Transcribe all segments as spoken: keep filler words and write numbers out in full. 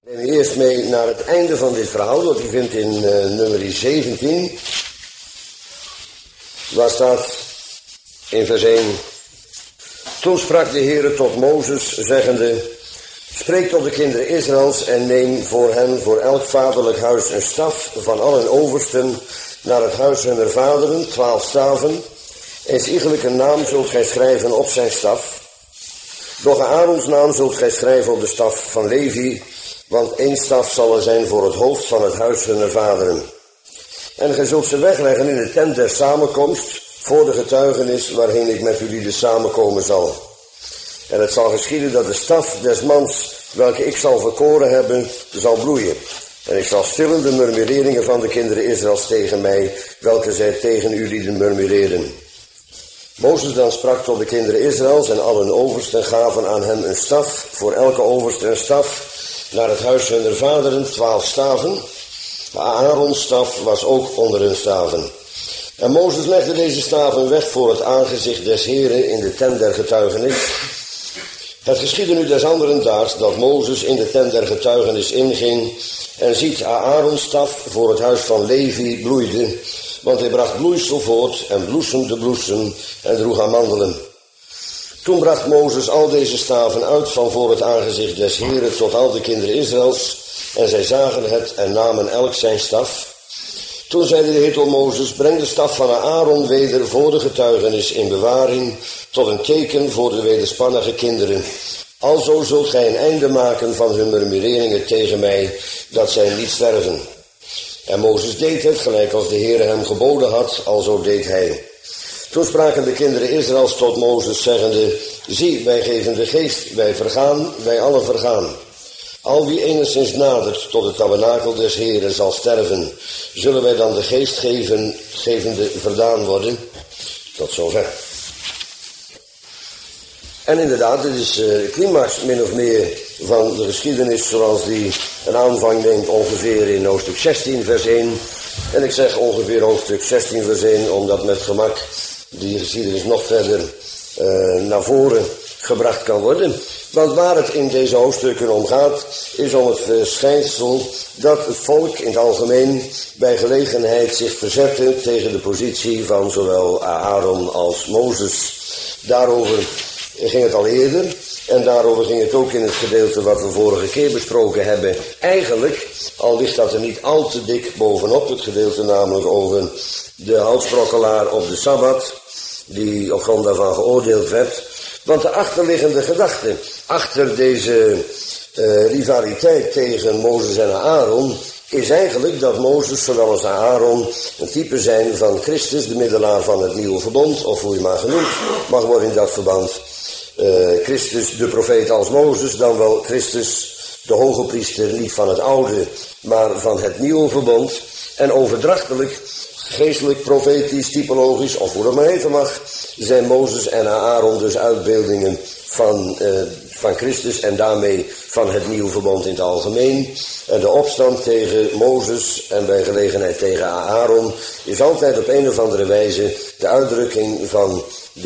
We nemen eerst mee naar het einde van dit verhaal, dat u vindt in uh, nummer zeventien. Waar staat in vers één. Toen sprak de Heere tot Mozes, zeggende: spreek tot de kinderen Israëls en neem voor hen voor elk vaderlijk huis een staf van allen oversten naar het huis hunner vaderen, twaalf staven. Eens iegelijk een naam zult gij schrijven op zijn staf. Doch Aarons naam zult gij schrijven op de staf van Levi, want één staf zal er zijn voor het hoofd van het huis hunner vaderen. En gij zult ze wegleggen in de tent der samenkomst, voor de getuigenis waarheen ik met jullie samenkomen zal. En het zal geschieden dat de staf des mans, welke ik zal verkoren hebben, zal bloeien. En ik zal stillen de murmureringen van de kinderen Israëls tegen mij, welke zij tegen jullie murmureren. Mozes dan sprak tot de kinderen Israëls en allen oversten gaven aan hem een staf, voor elke overste een staf, naar het huis hunner vaderen, twaalf staven. Aarons staf was ook onder hun staven. En Mozes legde deze staven weg voor het aangezicht des Heren in de tent der getuigenis. Het geschiedde nu des anderen daags dat Mozes in de tent der getuigenis inging en ziet Aarons staf voor het huis van Levi bloeide, want hij bracht bloeisel voort en bloesemde bloesem en droeg amandelen. Toen bracht Mozes al deze staven uit van voor het aangezicht des Heren tot al de kinderen Israëls, en zij zagen het en namen elk zijn staf. Toen zeide de Heer tot Mozes: breng de staf van Aaron weder voor de getuigenis in bewaring, tot een teken voor de wederspannige kinderen. Alzo zult gij een einde maken van hun murmureringen tegen mij, dat zij niet sterven. En Mozes deed het, gelijk als de Heer hem geboden had, alzo deed hij. Toen spraken de kinderen Israëls tot Mozes, zeggende: zie, wij geven de geest, wij vergaan, wij allen vergaan. Al wie enigszins nadert tot het tabernakel des Heren zal sterven. Zullen wij dan de geest geven, gevende verdaan worden? Tot zover. En inderdaad, dit is de uh, climax min of meer van de geschiedenis zoals die een aanvang neemt ongeveer in hoofdstuk zestien vers één. En ik zeg ongeveer hoofdstuk zestien vers één omdat met gemak die geschiedenis nog verder uh, naar voren gebracht kan worden. Want waar het in deze hoofdstukken om gaat, is om het verschijnsel dat het volk in het algemeen bij gelegenheid zich verzette tegen de positie van zowel Aaron als Mozes. Daarover ging het al eerder en daarover ging het ook in het gedeelte wat we vorige keer besproken hebben. Eigenlijk, al ligt dat er niet al te dik bovenop, het gedeelte namelijk over de houtsprokkelaar op de Sabbat, die op grond daarvan geoordeeld werd. Want de achterliggende gedachte achter deze uh, rivaliteit tegen Mozes en Aaron is eigenlijk dat Mozes zowel als Aaron een type zijn van Christus, de middelaar van het nieuwe verbond, of hoe je maar genoemd mag worden in dat verband. Uh, Christus de profeet als Mozes, dan wel Christus de hoge priester, niet van het oude, maar van het nieuwe verbond. En overdrachtelijk, geestelijk, profetisch, typologisch, of hoe dat maar heten mag, zijn Mozes en Aaron dus uitbeeldingen van, uh, van Christus en daarmee van het nieuwe verbond in het algemeen. En de opstand tegen Mozes en bij gelegenheid tegen Aaron is altijd op een of andere wijze de uitdrukking van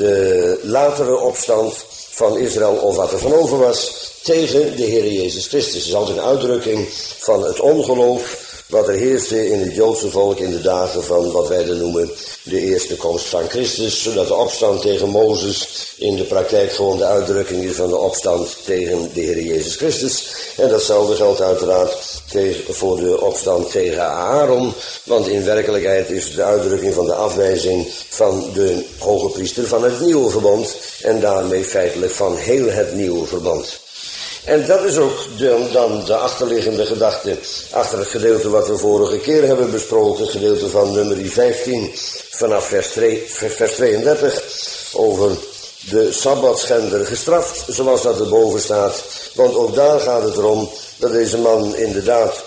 de latere opstand van Israël, of wat er van over was, tegen de Heer Jezus Christus. Het is altijd een uitdrukking van het ongeloof wat er heerste in het Joodse volk in de dagen van wat wij dan noemen de eerste komst van Christus, zodat de opstand tegen Mozes in de praktijk gewoon de uitdrukking is van de opstand tegen de Heer Jezus Christus. En datzelfde geldt uiteraard tegen, voor de opstand tegen Aaron, want in werkelijkheid is het de uitdrukking van de afwijzing van de hoge priester van het nieuwe verbond en daarmee feitelijk van heel het nieuwe verbond. En dat is ook de, dan de achterliggende gedachte achter het gedeelte wat we vorige keer hebben besproken, het gedeelte van nummer vijftien vanaf vers, vers tweeëndertig over de sabbatschender gestraft, zoals dat erboven staat. Want ook daar gaat het erom dat deze man inderdaad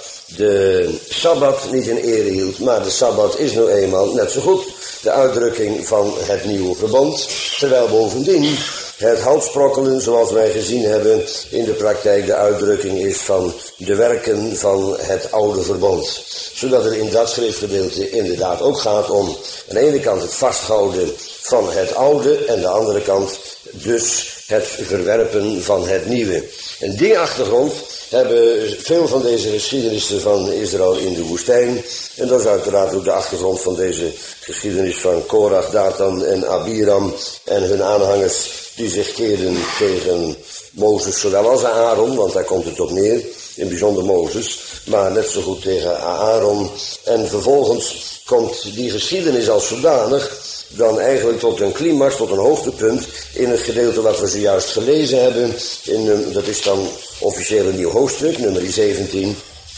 de sabbat niet in ere hield, maar de sabbat is nou eenmaal net zo goed de uitdrukking van het nieuwe verbond, terwijl bovendien het houtsprokkelen, zoals wij gezien hebben, in de praktijk de uitdrukking is van de werken van het oude verbond. Zodat het in dat schriftgedeelte inderdaad ook gaat om aan de ene kant het vasthouden van het oude en aan de andere kant dus het verwerpen van het nieuwe. En die achtergrond hebben veel van deze geschiedenissen van Israël in de woestijn. En dat is uiteraard ook de achtergrond van deze geschiedenis van Korach, Datan en Abiram en hun aanhangers die zich keerden tegen Mozes, zowel als Aaron, want daar komt het op neer, in bijzonder Mozes, maar net zo goed tegen Aaron. En vervolgens komt die geschiedenis als zodanig dan eigenlijk tot een climax, tot een hoogtepunt in het gedeelte wat we zojuist gelezen hebben. In, dat is dan officieel een nieuw hoofdstuk, nummer zeventien.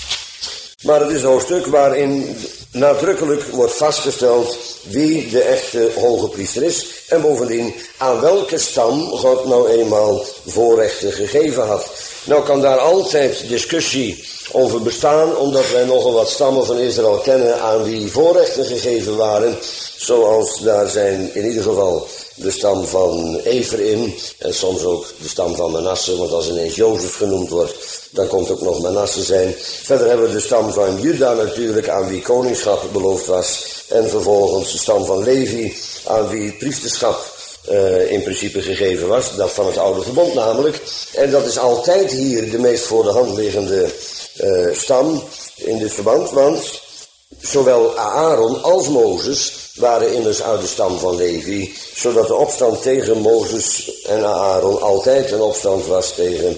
Maar het is een hoofdstuk waarin nadrukkelijk wordt vastgesteld wie de echte hoge priester is. En bovendien aan welke stam God nou eenmaal voorrechten gegeven had. Nou kan daar altijd discussie over bestaan, omdat wij nogal wat stammen van Israël kennen aan wie voorrechten gegeven waren. Zoals daar zijn in ieder geval de stam van Ephraim en soms ook de stam van Manasse, want als ineens Jozef genoemd wordt, dan komt ook nog Manasse zijn. Verder hebben we de stam van Juda natuurlijk, aan wie koningschap beloofd was. En vervolgens de stam van Levi, aan wie het priesterschap uh, in principe gegeven was. Dat van het oude verbond namelijk. En dat is altijd hier de meest voor de hand liggende uh, stam in dit verband, want zowel Aaron als Mozes waren immers uit de stam van Levi, zodat de opstand tegen Mozes en Aaron altijd een opstand was tegen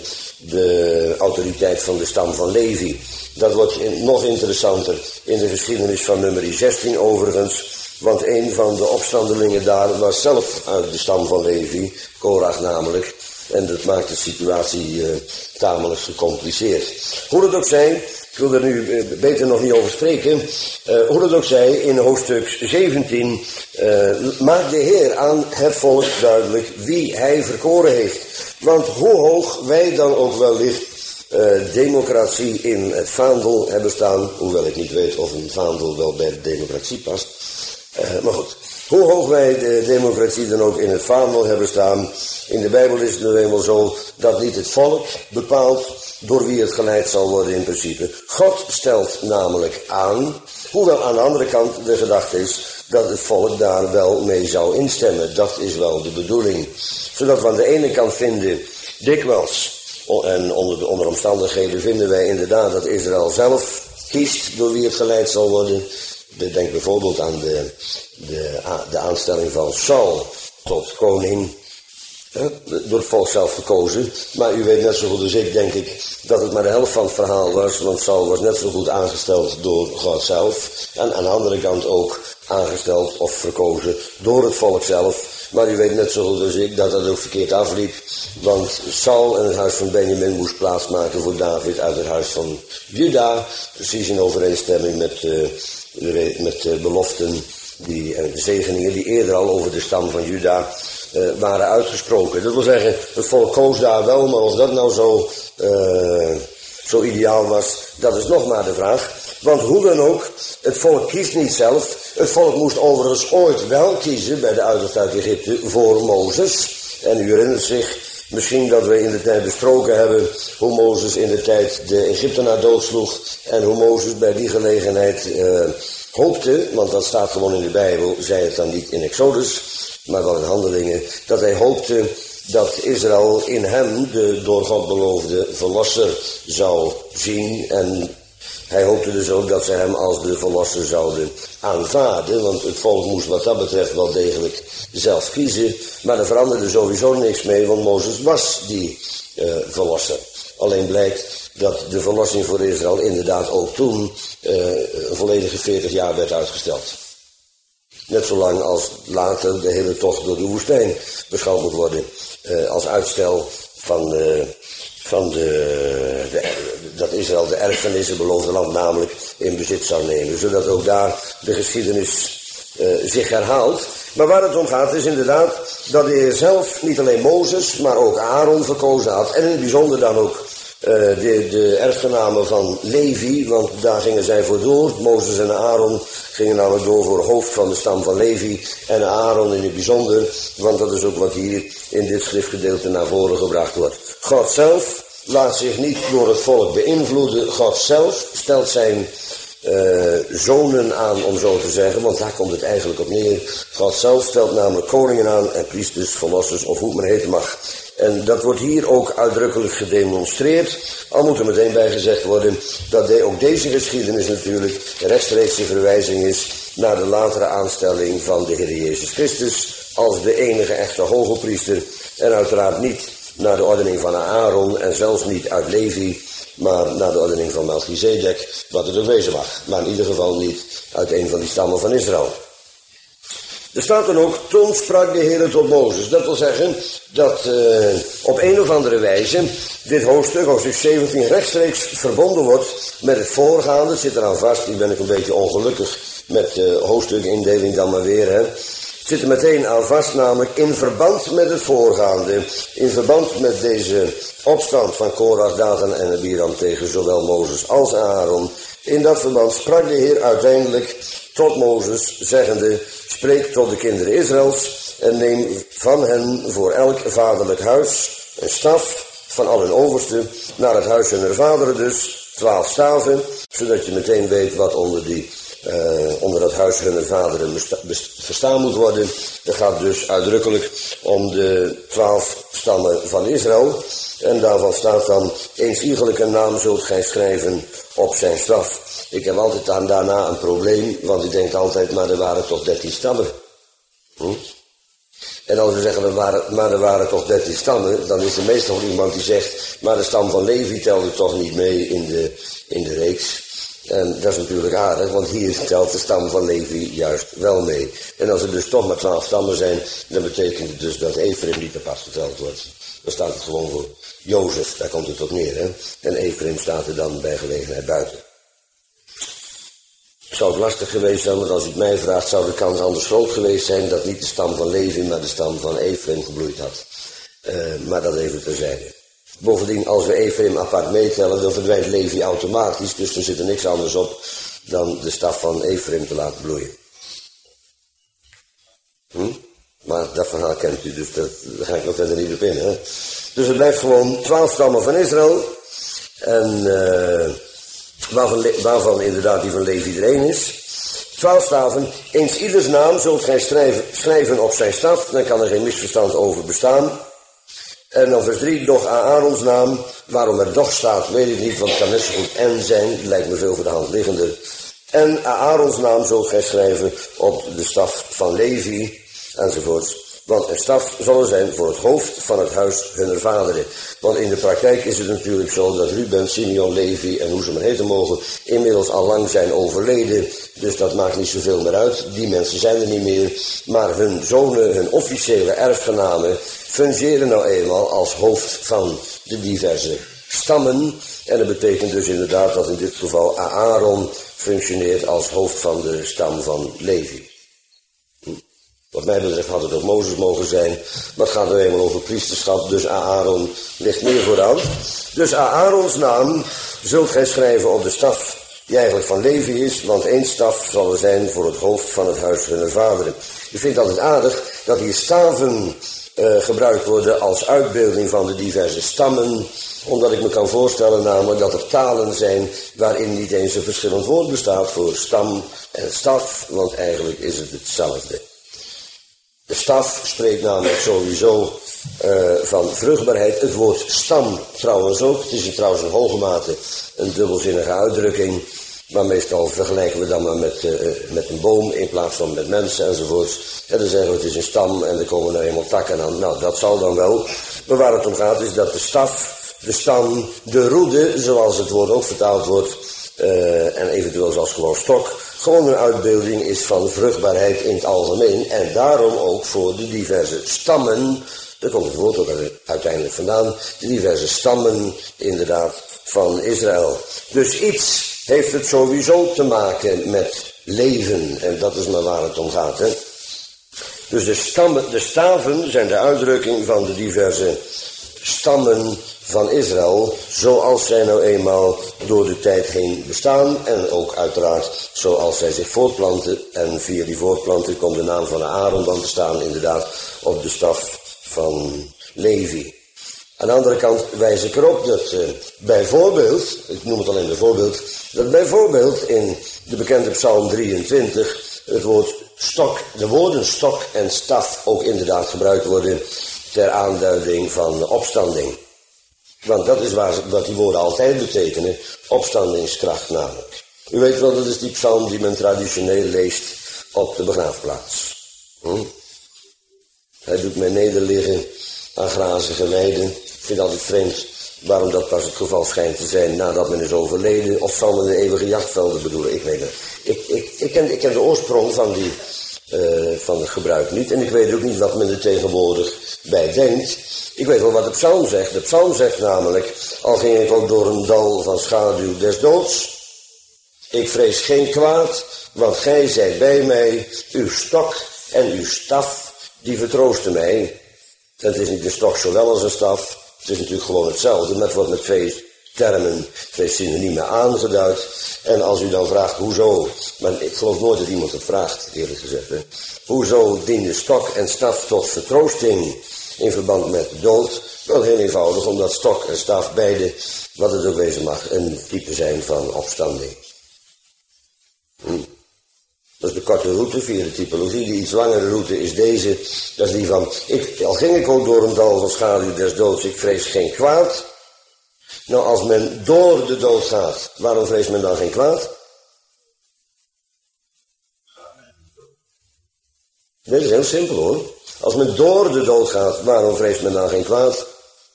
de autoriteit van de stam van Levi. Dat wordt in, nog interessanter in de geschiedenis van nummer zestien overigens, want een van de opstandelingen daar was zelf uit de stam van Levi, Korach namelijk, en dat maakt de situatie uh, tamelijk gecompliceerd. Hoe het ook zij, ik wil er nu beter nog niet over spreken. Uh, hoe dat ook zij, in hoofdstuk zeventien uh, maakt de Heer aan het volk duidelijk wie hij verkoren heeft. Want hoe hoog wij dan ook wellicht uh, democratie in het vaandel hebben staan, hoewel ik niet weet of een vaandel wel bij de democratie past. Uh, maar goed, hoe hoog wij de democratie dan ook in het vaandel hebben staan, in de Bijbel is het nu eenmaal zo dat niet het volk bepaalt door wie het geleid zal worden in principe. God stelt namelijk aan, hoewel aan de andere kant de gedachte is dat het volk daar wel mee zou instemmen. Dat is wel de bedoeling. Zodat we aan de ene kant vinden, dikwijls, en onder de onder omstandigheden vinden wij inderdaad dat Israël zelf kiest door wie het geleid zal worden. Denk bijvoorbeeld aan de, de, de aanstelling van Saul tot koning. Door het volk zelf gekozen. Maar u weet net zo goed als ik, denk ik, dat het maar de helft van het verhaal was. Want Saul was net zo goed aangesteld door God zelf. En aan de andere kant ook aangesteld of verkozen door het volk zelf. Maar u weet net zo goed als ik dat dat ook verkeerd afliep. Want Saul en het huis van Benjamin moest plaatsmaken voor David uit het huis van Juda. Precies in overeenstemming met, uh, de, met de beloften die, en de zegeningen die eerder al over de stam van Juda Uh, waren uitgesproken. Dat wil zeggen, het volk koos daar wel, maar of dat nou zo, uh, zo ideaal was, dat is nog maar de vraag. Want hoe dan ook, het volk kiest niet zelf. Het volk moest overigens ooit wel kiezen bij de uittocht uit Egypte voor Mozes. En u herinnert zich misschien dat we in de tijd besproken hebben hoe Mozes in de tijd de Egyptenaar doodsloeg en hoe Mozes bij die gelegenheid uh, hoopte, want dat staat gewoon in de Bijbel, zei het dan niet in Exodus, maar wel in Handelingen, dat hij hoopte dat Israël in hem de door God beloofde verlosser zou zien. En hij hoopte dus ook dat ze hem als de verlosser zouden aanvaarden, want het volk moest wat dat betreft wel degelijk zelf kiezen. Maar er veranderde sowieso niks mee, want Mozes was die uh, verlosser. Alleen blijkt dat de verlossing voor Israël inderdaad ook toen uh, een volledige veertig jaar werd uitgesteld. Net zolang als later de hele tocht door de woestijn beschouwd moet worden uh, als uitstel van, uh, van de, de, dat Israël de erfenis, het beloofde land namelijk, in bezit zou nemen. Zodat ook daar de geschiedenis uh, zich herhaalt. Maar waar het om gaat is inderdaad dat de Heer zelf niet alleen Mozes, maar ook Aaron verkozen had. En in het bijzonder dan ook Uh, de, de erfgenamen van Levi, want daar gingen zij voor door. Mozes en Aaron gingen namelijk door voor hoofd van de stam van Levi. En Aaron in het bijzonder, want dat is ook wat hier in dit schriftgedeelte naar voren gebracht wordt. God zelf laat zich niet door het volk beïnvloeden. God zelf stelt zijn uh, zonen aan, om zo te zeggen, want daar komt het eigenlijk op neer. God zelf stelt namelijk koningen aan en priesters, verlossers of hoe het maar heten mag. En dat wordt hier ook uitdrukkelijk gedemonstreerd. Al moet er meteen bij gezegd worden dat de, ook deze geschiedenis natuurlijk rechtstreeks de verwijzing is naar de latere aanstelling van de Heer Jezus Christus als de enige echte hogepriester. En uiteraard niet naar de ordening van Aaron en zelfs niet uit Levi, maar naar de ordening van Melchizedek, wat het ook wezen mag. Maar in ieder geval niet uit een van die stammen van Israël. Er staat dan ook, toen sprak de Heer tot Mozes. Dat wil zeggen dat uh, op een of andere wijze dit hoofdstuk, hoofdstuk zeventien, rechtstreeks verbonden wordt met het voorgaande. Het zit eraan vast, die ben ik een beetje ongelukkig met de uh, hoofdstukindeling dan maar weer. Hè. Het zit er meteen aan vast, namelijk in verband met het voorgaande. In verband met deze opstand van Korach, Datan en Abiram tegen zowel Mozes als Aaron. In dat verband sprak de Heer uiteindelijk tot Mozes, zeggende, spreek tot de kinderen Israëls en neem van hen voor elk vaderlijk huis een staf van al hun oversten naar het huis hunner vaderen dus, twaalf staven, zodat je meteen weet wat onder, die, uh, onder dat huis hunner vaderen verstaan moet worden. Het gaat dus uitdrukkelijk om de twaalf stammen van Israël. En daarvan staat dan, eens iegelijke naam zult gij schrijven op zijn staf. Ik heb altijd aan daarna een probleem, want ik denk altijd, maar er waren toch dertien stammen. Hm? En als we zeggen, er waren, maar er waren toch dertien stammen, dan is er meestal iemand die zegt, maar de stam van Levi telde toch niet mee in de, in de reeks. En dat is natuurlijk aardig, want hier telt de stam van Levi juist wel mee. En als er dus toch maar twaalf stammen zijn, dan betekent het dus dat Ephraim niet apart geteld wordt. Dan staat het gewoon voor Jozef, daar komt het op neer. Hè? En Ephraim staat er dan bij gelegenheid buiten. Zou het lastig geweest zijn, want als u het mij vraagt, zou de kans anders groot geweest zijn dat niet de stam van Levi, maar de stam van Ephraim gebloeid had. Uh, maar dat even terzijde. Bovendien, als we Ephraim apart meetellen, dan verdwijnt Levi automatisch, dus er zit er niks anders op dan de staf van Ephraim te laten bloeien. Hm? Maar dat verhaal kent u, dus dat, daar ga ik nog verder niet op in. Hè? Dus het blijft gewoon twaalf stammen van Israël. En uh, waarvan, waarvan inderdaad die van Levi er één is. Twaalf staven, eens ieders naam zult gij schrijven, schrijven op zijn staf. Dan kan er geen misverstand over bestaan. En dan vers drie, doch Aarons naam. Waarom er doch staat, weet ik niet, want het kan net zo goed en zijn. Lijkt me veel voor de hand liggender. En Aarons naam zult gij schrijven op de staf van Levi, enzovoorts. Want een staf zal er zijn voor het hoofd van het huis hunner vaderen. Want in de praktijk is het natuurlijk zo dat Ruben, Simeon, Levi en hoe ze maar heten mogen, inmiddels al lang zijn overleden. Dus dat maakt niet zoveel meer uit. Die mensen zijn er niet meer. Maar hun zonen, hun officiële erfgenamen, fungeren nou eenmaal als hoofd van de diverse stammen. En dat betekent dus inderdaad dat in dit geval Aaron functioneert als hoofd van de stam van Levi. Wat mij betreft had het ook Mozes mogen zijn. Maar het gaat nu eenmaal over priesterschap, dus Aaron ligt meer vooraan. Dus Aarons naam zult gij schrijven op de staf die eigenlijk van Levi is, want één staf zal er zijn voor het hoofd van het huis hunner vaderen. Je vindt altijd aardig dat hier staven uh, gebruikt worden als uitbeelding van de diverse stammen, omdat ik me kan voorstellen namelijk dat er talen zijn waarin niet eens een verschillend woord bestaat voor stam en staf, want eigenlijk is het hetzelfde. De staf spreekt namelijk sowieso uh, van vruchtbaarheid. Het woord stam trouwens ook. Het is in trouwens in hoge mate een dubbelzinnige uitdrukking. Maar meestal vergelijken we dan maar met, uh, met een boom in plaats van met mensen enzovoorts. En dan zeggen we het is een stam en er komen er eenmaal takken aan. Nou, dat zal dan wel. Maar waar het om gaat is dat de staf, de stam, de roede, zoals het woord ook vertaald wordt, uh, en eventueel zelfs gewoon stok, gewoon een uitbeelding is van vruchtbaarheid in het algemeen. En daarom ook voor de diverse stammen, daar komt het woord ook uiteindelijk vandaan, de diverse stammen inderdaad van Israël. Dus iets heeft het sowieso te maken met leven. En dat is maar waar het om gaat. Hè? Dus de, stammen, de staven zijn de uitdrukking van de diverse stammen van Israël, zoals zij nou eenmaal door de tijd heen bestaan en ook uiteraard zoals zij zich voortplanten. En via die voortplanting komt de naam van Aaron dan te staan inderdaad op de staf van Levi. Aan de andere kant wijs ik erop dat uh, bijvoorbeeld, ik noem het alleen bijvoorbeeld, dat bijvoorbeeld in de bekende Psalm drieëntwintig het woord stok, de woorden stok en staf ook inderdaad gebruikt worden ter aanduiding van opstanding. Want dat is waar, wat die woorden altijd betekenen, opstandingskracht namelijk. U weet wel, dat is die psalm die men traditioneel leest op de begraafplaats. Hm? Hij doet mij nederliggen aan grazige weiden. Ik vind het altijd vreemd waarom dat pas het geval schijnt te zijn nadat men is overleden. Of zal men de eeuwige jachtvelden bedoelen, ik weet het. Ik, ik, ik, ken, ik ken de oorsprong van, die, uh, van het gebruik niet. En ik weet ook niet wat men er tegenwoordig bij denkt. Ik weet wel wat de psalm zegt. De psalm zegt namelijk, al ging ik ook door een dal van schaduw des doods. Ik vrees geen kwaad, want gij zijt bij mij, uw stok en uw staf, die vertroosten mij. Het is niet de stok zowel als een staf. Het is natuurlijk gewoon hetzelfde. Het wordt met twee termen, twee synoniemen aangeduid. En als u dan vraagt, hoezo? Maar ik geloof nooit dat iemand het vraagt, eerlijk gezegd. Hè? Hoezo dienen stok en staf tot vertroosting in verband met de dood? Wel heel eenvoudig, omdat stok en staf beide, wat het ook wezen mag, een type zijn van opstanding. Hm. Dat is de korte route via de typologie. De iets langere route is deze. Dat is die van, ik, al ging ik ook door een dal van schaduw des doods, ik vrees geen kwaad. Nou, als men door de dood gaat, waarom vreest men dan geen kwaad? Dit is heel simpel hoor. Als men door de dood gaat, waarom vreest men dan geen kwaad?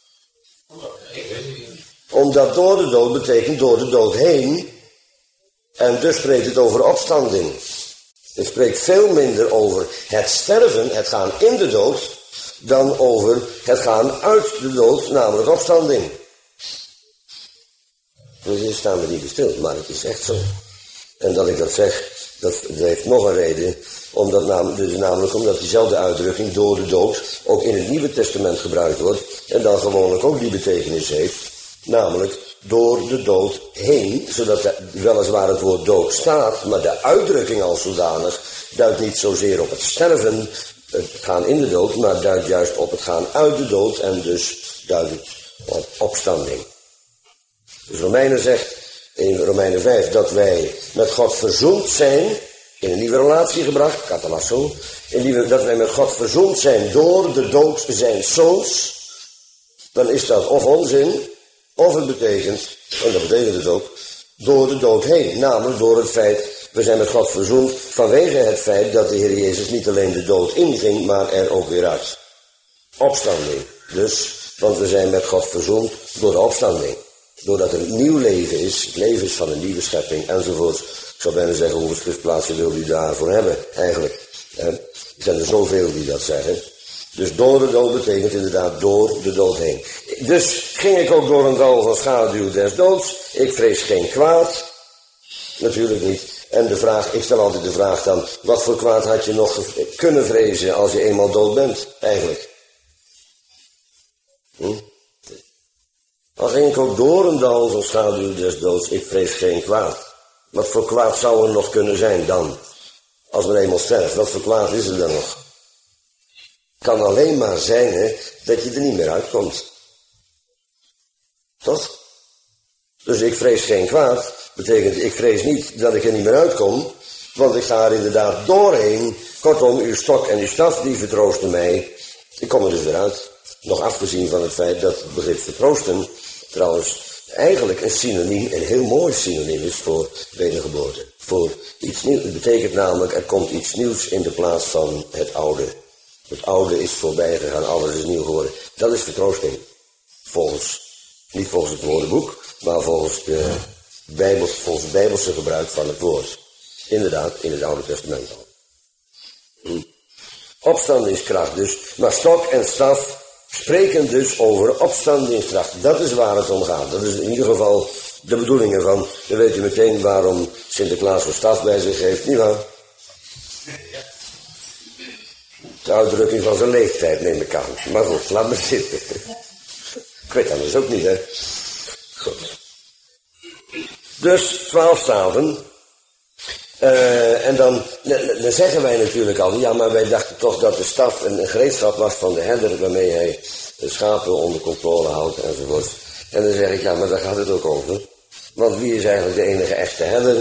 Omdat door de dood betekent door de dood heen. En dus spreekt het over opstanding. Het spreekt veel minder over het sterven, het gaan in de dood, dan over het gaan uit de dood, namelijk opstanding. Dus hier staan we niet bij stil, maar het is echt zo. En dat ik dat zeg, dat, dat heeft nog een reden, omdat namelijk, dus namelijk omdat diezelfde uitdrukking door de dood ook in het Nieuwe Testament gebruikt wordt en dan gewoonlijk ook die betekenis heeft, namelijk door de dood heen, zodat er weliswaar het woord dood staat, maar de uitdrukking als zodanig duidt niet zozeer op het sterven, het gaan in de dood, maar duidt juist op het gaan uit de dood en dus duidt het op opstanding. Dus Romeinen zegt in Romeinen vijf dat wij met God verzoend zijn, in een nieuwe relatie gebracht, katalasso, in die, dat wij met God verzoend zijn door de dood zijns zoons, dan is dat of onzin, of het betekent, en dat betekent het ook, door de dood heen. Namelijk door het feit, we zijn met God verzoend vanwege het feit dat de Heer Jezus niet alleen de dood inging, maar er ook weer uit. Opstanding. Dus, want we zijn met God verzoend door de opstanding. Doordat er een nieuw leven is, het leven is van een nieuwe schepping, enzovoort. Ik zou bijna zeggen, hoeveel schriftplaatsen wil u daarvoor hebben, eigenlijk. Er zijn er zoveel die dat zeggen. Dus door de dood betekent inderdaad door de dood heen. Dus ging ik ook door een dal van schaduw des doods. Ik vrees geen kwaad. Natuurlijk niet. En de vraag, ik stel altijd de vraag dan, wat voor kwaad had je nog kunnen vrezen als je eenmaal dood bent, eigenlijk? Hm? Al ging ik ook door een dal van schaduw des doods, ik vrees geen kwaad. Wat voor kwaad zou er nog kunnen zijn dan? Als men eenmaal sterft, wat voor kwaad is er dan nog? Kan alleen maar zijn, hè, dat je er niet meer uitkomt. Toch? Dus ik vrees geen kwaad, betekent ik vrees niet dat ik er niet meer uitkom, want ik ga er inderdaad doorheen. Kortom, uw stok en uw staf, die vertroosten mij. Ik kom er dus weer uit. Nog afgezien van het feit dat het begrip vertroosten trouwens eigenlijk een synoniem, een heel mooi synoniem is voor wedergeboorte. Voor iets nieuws. Het betekent namelijk, er komt iets nieuws in de plaats van het oude. Het oude is voorbij gegaan, alles is nieuw geworden. Dat is vertroosting. Volgens, niet volgens het woordenboek, maar volgens, de Bijbels, volgens het Bijbelse gebruik van het woord. Inderdaad, in het Oude Testament al. Hm. Opstandingskracht dus. Maar stok en staf spreken dus over opstandingskracht. Dat is waar het om gaat. Dat is in ieder geval de bedoeling ervan. Dan weet u meteen waarom Sinterklaas een staf bij zich heeft, nietwaar? De uitdrukking van zijn leeftijd neem ik aan. Maar goed, laat me zitten. Ik weet anders ook niet, hè. Goed. Dus, twaalf staven. Uh, en dan, dan zeggen wij natuurlijk al, ja, maar wij dachten toch dat de staf een gereedschap was van de herder, waarmee hij de schapen onder controle houdt, enzovoort. En dan zeg ik, ja, maar daar gaat het ook over. Want wie is eigenlijk de enige echte herder?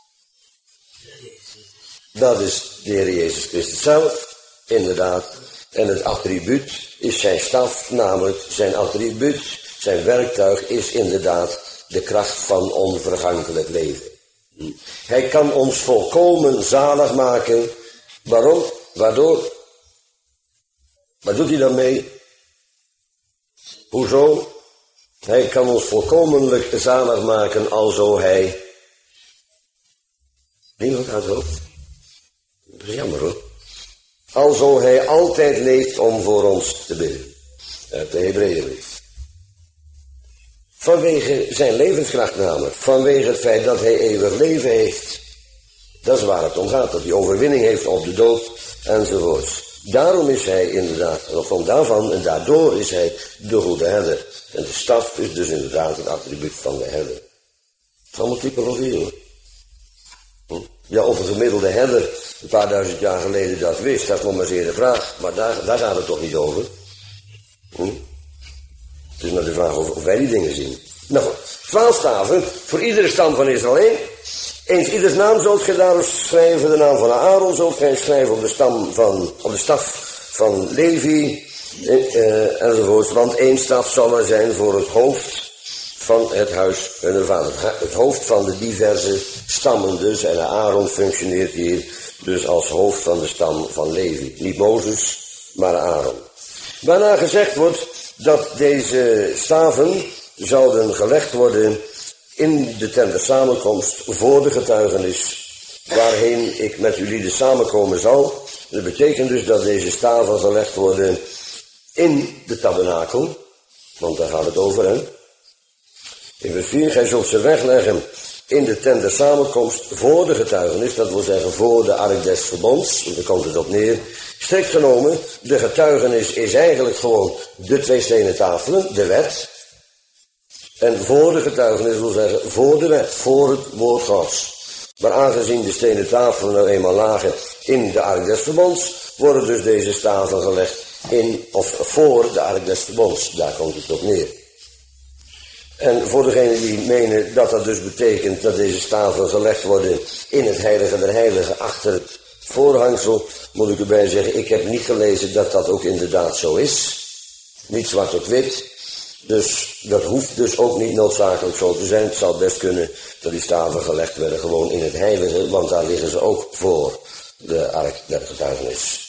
Dat is de Heer Jezus Christus zelf, inderdaad. En het attribuut is zijn staf, namelijk zijn attribuut, zijn werktuig is inderdaad de kracht van onvergankelijk leven. Hij kan ons volkomen zalig maken. Waarom? Waardoor? Wat doet hij dan mee? Hoezo? Hij kan ons volkomenlijk zalig maken alzo hij... Niemand uit het hoofd? Dat is jammer hoor. Alzo hij altijd leeft om voor ons te bidden. Uit de Hebreeënbrief. Vanwege zijn levenskracht namelijk. Vanwege het feit dat hij eeuwig leven heeft. Dat is waar het om gaat. Dat hij overwinning heeft op de dood enzovoorts. Daarom is hij inderdaad, van daarvan en daardoor is hij de goede herder. En de staf is dus inderdaad het attribuut van de herder. Het is allemaal typologie hoor. Hm? Ja, of een gemiddelde herder een paar duizend jaar geleden dat wist, dat is nog maar zeer de vraag. Maar daar, daar gaat het toch niet over. Hm? Het is maar de vraag of, of wij die dingen zien. Nou goed, twaalf staven voor iedere stam van Israël één. Eens ieders naam zult gij daarop schrijven, de naam van Aaron zult gij schrijven op de stam van, op de staf van Levi, eh, enzovoorts. Want één staf zal er zijn voor het hoofd van het huis hun vader. Het hoofd van de diverse stammen dus. En Aaron functioneert hier dus als hoofd van de stam van Levi. Niet Mozes, maar Aaron. Waarna gezegd wordt dat deze staven zouden gelegd worden in de tent der samenkomst voor de getuigenis, waarheen ik met jullie samenkomen zal. Dat betekent dus dat deze staven gelegd worden in de tabernakel, want daar gaat het over, hè. In vers vier, gij zult ze wegleggen in de tent der samenkomst voor de getuigenis, dat wil zeggen voor de ark des verbonds, en daar komt het op neer. Strikt genomen, de getuigenis is eigenlijk gewoon de twee stenen tafelen, de wet. En voor de getuigenis wil zeggen voor de wet, voor het woord Gods. Maar aangezien de stenen tafelen nou eenmaal lagen in de ark des verbonds, worden dus deze staven gelegd in of voor de ark des verbonds. Daar komt het op neer. En voor degenen die menen dat dat dus betekent dat deze staven gelegd worden in het heilige der heiligen achter het voorhangsel, moet ik erbij zeggen, ik heb niet gelezen dat dat ook inderdaad zo is. Niet zwart op wit. Dus dat hoeft dus ook niet noodzakelijk zo te zijn. Het zou best kunnen dat die staven gelegd werden gewoon in het heilige, want daar liggen ze ook voor de ark der getuigenis.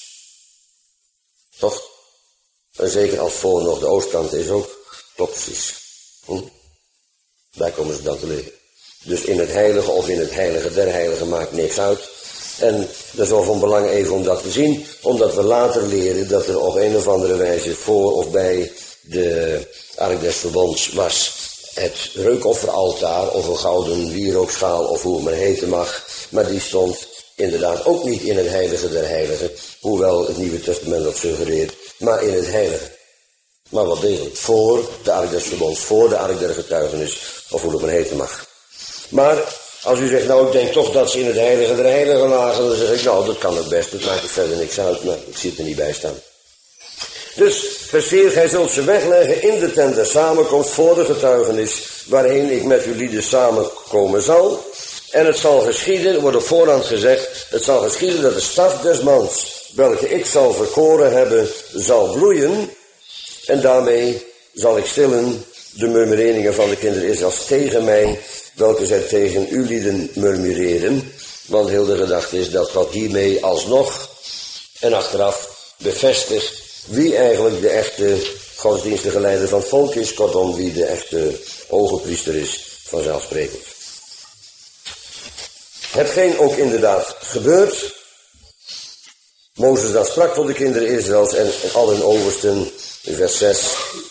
Toch? En zeker als voor nog de oostkant is ook. Toch precies. Hm? Daar komen ze dan te liggen. Dus in het heilige of in het heilige der heiligen maakt niks uit. En dat is wel van belang even om dat te zien, omdat we later leren dat er op een of andere wijze voor of bij de ark des verbonds was het reukofferaltaar of een gouden wierookschaal of hoe het maar heten mag. Maar die stond inderdaad ook niet in het heilige der heiligen, hoewel het Nieuwe Testament dat suggereert, maar in het heilige. Maar wat degelijk voor de ark des verbonds, voor de ark der getuigenis of hoe het maar heten mag. Maar als u zegt, nou ik denk toch dat ze in het heilige der heiligen lagen, dan zeg ik, nou dat kan het best, dat maakt er verder niks uit, maar ik zie het er niet bij staan. Dus vers vier, gij zult ze wegleggen in de tent der samenkomst voor de getuigenis, waarheen ik met jullie dus samenkomen zal. En het zal geschieden, er wordt op voorhand gezegd, het zal geschieden dat de staf des mans, welke ik zal verkoren hebben, zal bloeien. En daarmee zal ik stillen de murmureringen van de kinderen Israëls tegen mij, welke zij tegen u lieden murmureren. Want heel de gedachte is dat God hiermee alsnog en achteraf bevestigt wie eigenlijk de echte godsdienstige leider van het volk is, kortom wie de echte hoge priester is, vanzelfsprekend. Hetgeen ook inderdaad gebeurt. Mozes dat sprak tot de kinderen Israëls en, en al hun oversten, in vers zes.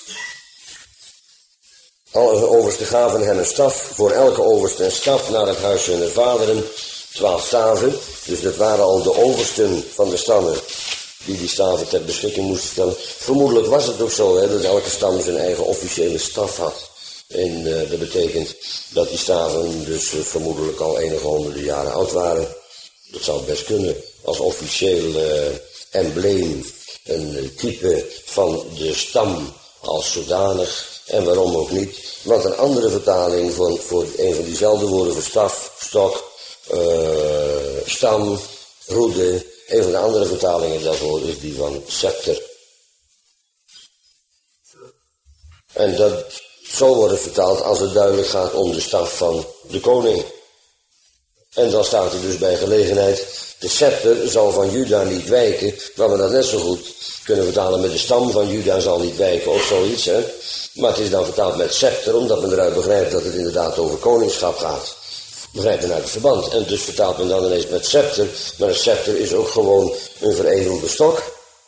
Al hun oversten gaven hem een staf, voor elke overste een staf naar het huis hun vaderen, twaalf staven. Dus dat waren al de oversten van de stammen die die staven ter beschikking moesten stellen. Vermoedelijk was het ook zo, hè, dat elke stam zijn eigen officiële staf had. En uh, dat betekent dat die staven dus uh, vermoedelijk al enige honderden jaren oud waren. Dat zou best kunnen, als officieel uh, embleem, een uh, type van de stam als zodanig. En waarom ook niet? Want een andere vertaling voor, voor een van diezelfde woorden voor staf, stok, uh, stam, roede, Een van de andere vertalingen daarvoor is die van scepter. En dat zal worden vertaald als het duidelijk gaat om de staf van de koning. En dan staat er dus bij gelegenheid, de scepter zal van Juda niet wijken, waar we dat net zo goed kunnen vertalen met de stam van Juda zal niet wijken of zoiets. Hè? Maar het is dan vertaald met scepter, omdat men eruit begrijpt dat het inderdaad over koningschap gaat. Begrijpt men uit het verband. En dus vertaalt men dan ineens met scepter, maar een scepter is ook gewoon een veredelde stok.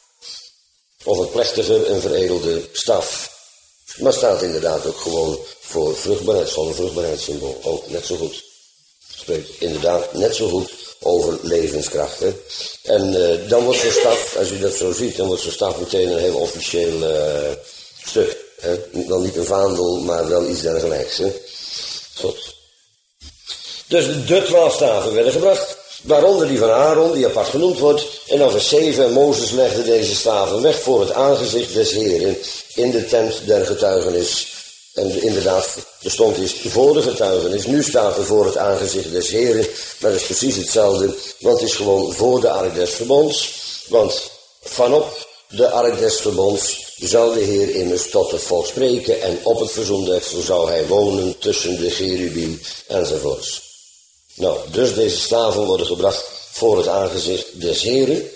Of een plechtige, een veredelde staf. Maar staat inderdaad ook gewoon voor vruchtbaarheid, zo'n vruchtbaarheidssymbool. Ook net zo goed. Spreekt inderdaad net zo goed over levenskracht. Hè? En uh, dan wordt zo'n staf, als u dat zo ziet, dan wordt zo'n staf meteen een heel officieel uh, stuk. Hè? Dan niet een vaandel, maar wel iets dergelijks. Hè? Goed. Dus de twaalf staven werden gebracht, waaronder die van Aaron, die apart genoemd wordt. En dan vers zeven, en Mozes legde deze staven weg voor het aangezicht des Heren in de tent der getuigenis. En inderdaad, er stond eens voor de getuigenis, nu staat er voor het aangezicht des Heren, maar dat is precies hetzelfde, want het is gewoon voor de ark des verbonds. Want vanop de ark des verbonds zal de Heer immers tot het volk spreken en op het verzoendeksel zou hij wonen tussen de cherubim enzovoorts. Nou, dus deze staven worden gebracht voor het aangezicht des Heren.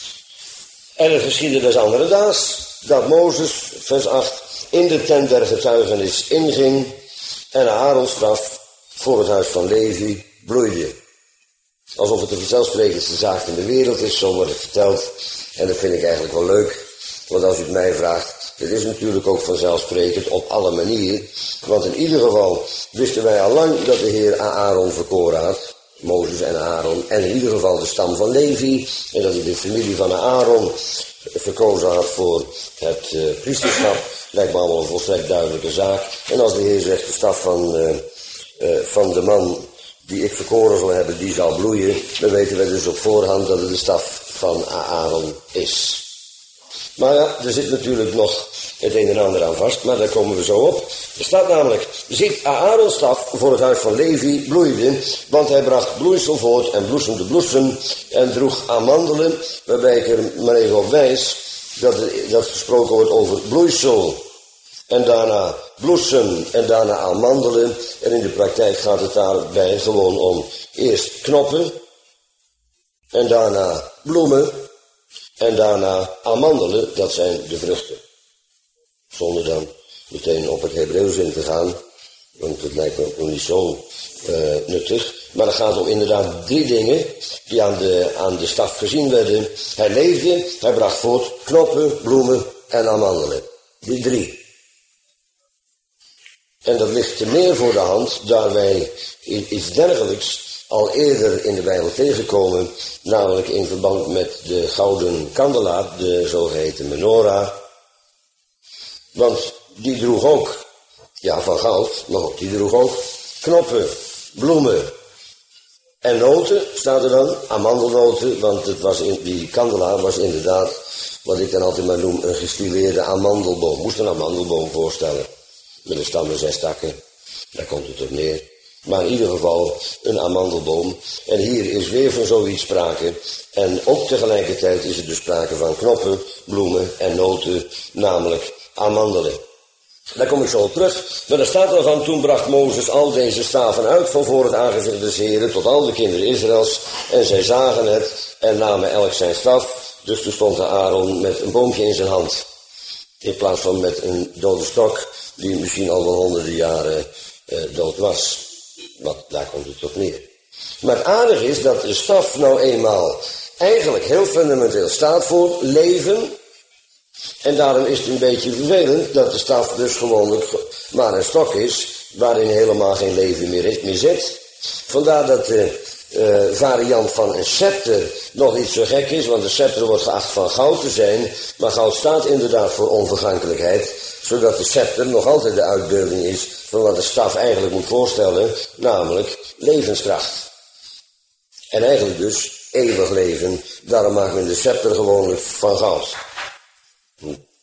En het geschiedde des andere daags, dat Mozes, vers acht, in de tent der getuigenis inging en Aarons staf voor het huis van Levi bloeide. Alsof het de vanzelfsprekendste zaak in de wereld is, zo wordt het verteld. En dat vind ik eigenlijk wel leuk, want als u het mij vraagt, het is natuurlijk ook vanzelfsprekend op alle manieren. Want in ieder geval wisten wij al lang dat de Heer Aaron verkoren had, Mozes en Aaron, en in ieder geval de stam van Levi, en dat hij de familie van Aaron verkozen had voor het uh, priesterschap, lijkt me allemaal een volstrekt duidelijke zaak. En als de Heer zegt, de staf van, uh, uh, van de man die ik verkoren zal hebben, die zal bloeien, dan weten we dus op voorhand dat het de staf van Aaron is. Maar ja, er zit natuurlijk nog het een en ander aan vast, maar daar komen we zo op. Er staat namelijk, ziet Aarons staf voor het huis van Levi bloeide, want hij bracht bloeisel voort en bloesemde bloesem en droeg amandelen, waarbij ik er maar even op wijs, dat, dat gesproken wordt over bloeisel en daarna bloesem en daarna amandelen. En in de praktijk gaat het daarbij gewoon om eerst knoppen en daarna bloemen en daarna amandelen, dat zijn de vruchten. Zonder dan meteen op het Hebreeuws in te gaan, want het lijkt me ook nog niet zo uh, nuttig. Maar het gaat om inderdaad drie dingen die aan de, aan de staf gezien werden. Hij leefde, hij bracht voort knoppen, bloemen en amandelen. Die drie. En dat ligt te meer voor de hand, daar wij iets dergelijks al eerder in de Bijbel tegenkomen, namelijk in verband met de gouden kandelaar, de zogeheten menorah. Want die droeg ook, ja van goud, maar ook die droeg ook knoppen, bloemen en noten, staat er dan, amandelnoten, want het was in, die kandelaar was inderdaad, wat ik dan altijd maar noem, een gestileerde amandelboom. Moest een amandelboom voorstellen, met een stam en zes takken, daar komt het op neer. Maar in ieder geval een amandelboom. En hier is weer van zoiets sprake. En ook tegelijkertijd is er dus sprake van knoppen, bloemen en noten, namelijk amandelen. Daar kom ik zo op terug. Maar er staat er van, toen bracht Mozes al deze staven uit van voor het aangezicht des Heren tot al de kinderen Israëls. En zij zagen het en namen elk zijn staf. Dus toen stond Aaron met een boompje in zijn hand. In plaats van met een dode stok, die misschien al wel honderden jaren uh, dood was. Want daar komt het op neer. Maar het aardige is dat de staf nou eenmaal eigenlijk heel fundamenteel staat voor leven. En daarom is het een beetje vervelend dat de staf dus gewoonlijk maar een stok is, waarin helemaal geen leven meer, meer zit. Vandaar dat de uh, variant van een scepter nog niet zo gek is, want de scepter wordt geacht van goud te zijn, maar goud staat inderdaad voor onvergankelijkheid, zodat de scepter nog altijd de uitbeelding is van wat de staf eigenlijk moet voorstellen, namelijk levenskracht. En eigenlijk dus eeuwig leven, daarom maakt men de scepter gewoonlijk van goud.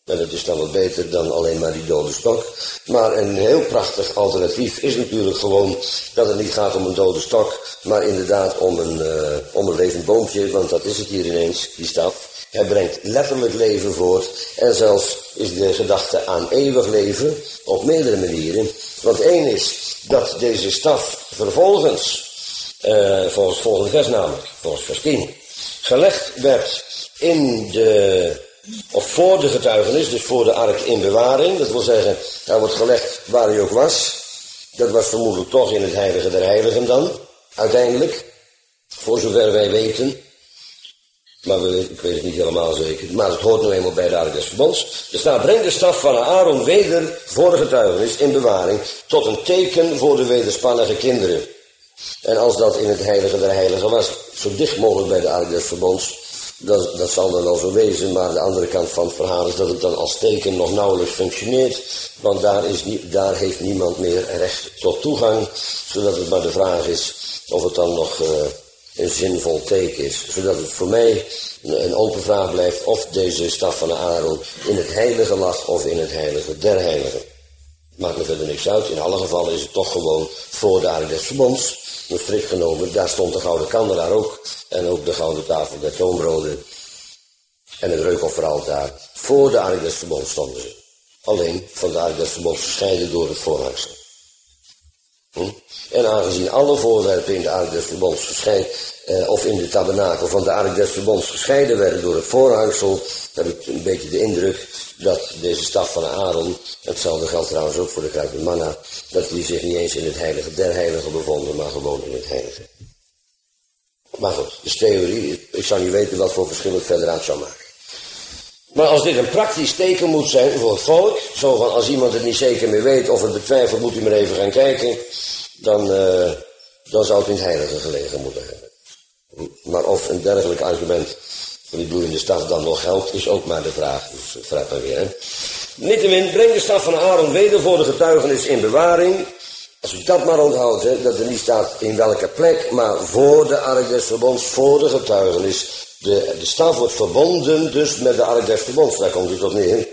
En dat is dan wat beter dan alleen maar die dode stok. Maar een heel prachtig alternatief is natuurlijk gewoon dat het niet gaat om een dode stok, maar inderdaad om een, uh, om een levend boompje, want dat is het hier ineens, die staf. Hij brengt letterlijk leven voort en zelfs is de gedachte aan eeuwig leven op meerdere manieren. Want één is dat deze staf vervolgens, uh, volgens het volgende vers namelijk, volgens vers tien, gelegd werd in de, of voor de getuigenis, dus voor de ark in bewaring. Dat wil zeggen, hij wordt gelegd waar hij ook was. Dat was vermoedelijk toch in het heilige der heiligen dan, uiteindelijk, voor zover wij weten. Maar we, ik weet het niet helemaal zeker. Maar het hoort nu eenmaal bij de ark des verbonds. Er staat, breng de staf van Aaron weder voor de getuigenis in bewaring, tot een teken voor de wederspannige kinderen. En als dat in het heilige der heiligen was, zo dicht mogelijk bij de ark des verbonds, dat, dat zal dan wel zo wezen. Maar de andere kant van het verhaal is dat het dan als teken nog nauwelijks functioneert. Want daar, is nie, daar heeft niemand meer recht tot toegang. Zodat het maar de vraag is of het dan nog uh, een zinvol teken is. Zodat het voor mij een open vraag blijft of deze staf van Aaron in het heilige lag of in het heilige der heiligen. Maakt me verder niks uit. In alle gevallen is het toch gewoon voor de ark des verbonds. Een strikt genomen, daar stond de gouden kandelaar ook. En ook de gouden tafel der toonbroden. En het reukofferaltaar. Voor de ark des verbonds stonden ze. Alleen van de ark des verbonds gescheiden door het voorhangsel. Hm? En aangezien alle voorwerpen in de ark des verbonds gescheiden, eh, of in de tabernakel van de ark des verbonds gescheiden werden door het voorhangsel, heb ik een beetje de indruk dat deze staf van Aaron, hetzelfde geldt trouwens ook voor de kruiken manna, dat die zich niet eens in het heilige der heiligen bevonden, maar gewoon in het heilige. Maar goed, dus theorie, ik zou niet weten wat voor verschil het verder uit zou maken. Maar als dit een praktisch teken moet zijn voor het volk, zo van als iemand het niet zeker meer weet of het betwijfelt, moet hij maar even gaan kijken, dan, uh, dan zou het in het heilige gelegen moeten hebben. Maar of een dergelijk argument van die bloeiende staf dan nog geldt, is ook maar de vraag. Dus vraag maar weer, hè. Niettemin, breng de staf van Aaron weder voor de getuigenis in bewaring. Als u dat maar onthoudt, hè, dat er niet staat in welke plek, maar voor de ark des verbonds, voor de getuigenis. De, de staf wordt verbonden dus met de ark des verbonds, daar komt het op neer.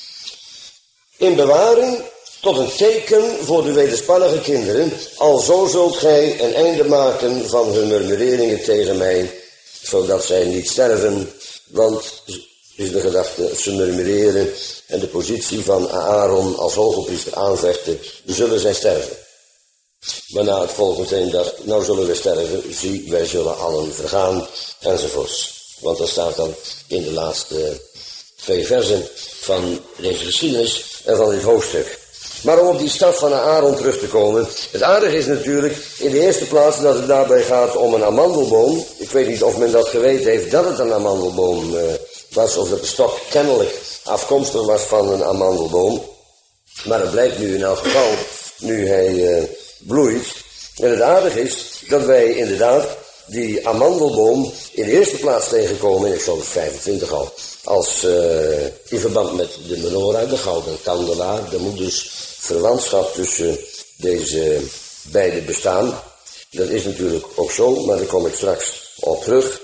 In bewaring tot een teken voor de wederspannige kinderen, alzo zult gij een einde maken van hun murmureringen tegen mij, zodat zij niet sterven, want is de gedachte, ze murmureren en de positie van Aaron als hoge priester aanvechten, zullen zij sterven. Waarna het volk meteen dacht, nou zullen we sterven, zie, wij zullen allen vergaan, enzovoorts. Want dat staat dan in de laatste twee versen van deze geschiedenis en van dit hoofdstuk. Maar om op die staf van Aaron terug te komen, het aardige is natuurlijk in de eerste plaats dat het daarbij gaat om een amandelboom. Ik weet niet of men dat geweten heeft dat het een amandelboom uh, was, of dat de stok kennelijk afkomstig was van een amandelboom. Maar het blijkt nu in elk geval, nu hij uh, bloeit. En het aardige is dat wij inderdaad die amandelboom in de eerste plaats tegenkomen in Exodus vijfentwintig al. Als uh, in verband met de menorah, de gouden kandelaar. Er moet dus verwantschap tussen deze beide bestaan. Dat is natuurlijk ook zo, maar daar kom ik straks op terug.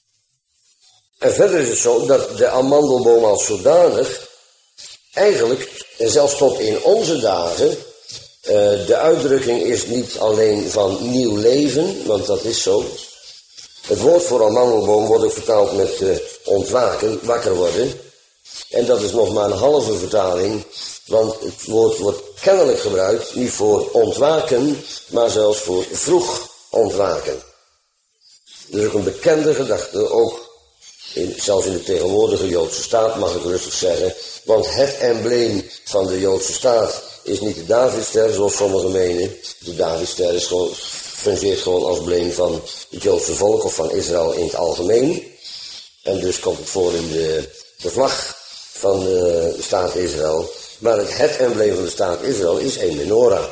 En verder is het zo dat de amandelboom als zodanig eigenlijk, en zelfs tot in onze dagen, uh, de uitdrukking is niet alleen van nieuw leven, want dat is zo. Het woord voor amandelboom wordt ook vertaald met uh, ontwaken, wakker worden. En dat is nog maar een halve vertaling, want het woord wordt kennelijk gebruikt, niet voor ontwaken, maar zelfs voor vroeg ontwaken. Dat is ook een bekende gedachte, ook in, zelfs in de tegenwoordige Joodse staat mag ik rustig zeggen, want het embleem van de Joodse staat is niet de Davidster, zoals sommigen menen. De Davidster is gewoon, fungeert gewoon als embleem van het Joodse volk of van Israël in het algemeen. En dus komt het voor in de, de vlag van de staat Israël. Maar het, het embleem van de staat Israël is een menorah.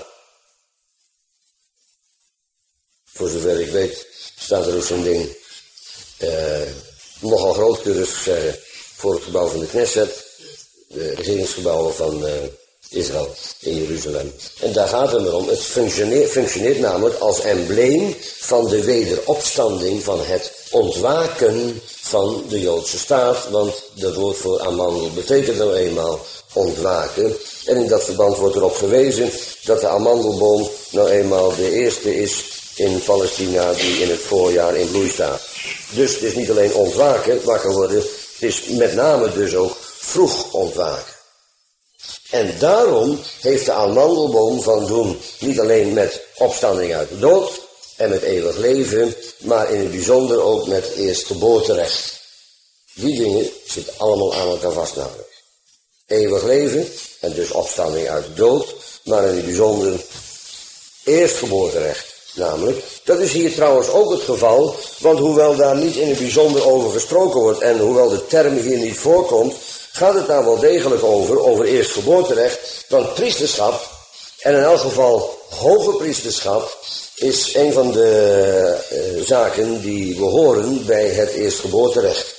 Voor zover ik weet staat er ook zo'n ding, uh, nogal groot kun je rustig zeggen, voor het gebouw van de Knesset, de regeringsgebouwen van uh, Israël in Jeruzalem. En daar gaat het maar om. Het functioneert, functioneert namelijk als embleem van de wederopstanding, van het ontwaken van de Joodse staat, want dat woord voor amandel betekent nou eenmaal ontwaken. En in dat verband wordt erop gewezen dat de amandelboom nou eenmaal de eerste is in Palestina die in het voorjaar in bloei staat. Dus het is niet alleen ontwaken, wakker worden, het is met name dus ook vroeg ontwaken. En daarom heeft de amandelboom van doen niet alleen met opstanding uit de dood en met eeuwig leven, maar in het bijzonder ook met eerstgeboorterecht. Die dingen zitten allemaal aan elkaar vast namelijk. Eeuwig leven en dus opstanding uit de dood, maar in het bijzonder eerstgeboorterecht. Namelijk, dat is hier trouwens ook het geval, want hoewel daar niet in het bijzonder over gesproken wordt en hoewel de term hier niet voorkomt, gaat het daar wel degelijk over, over eerstgeboorterecht, want priesterschap, en in elk geval hoge priesterschap, is een van de uh, zaken die behoren bij het eerstgeboorterecht.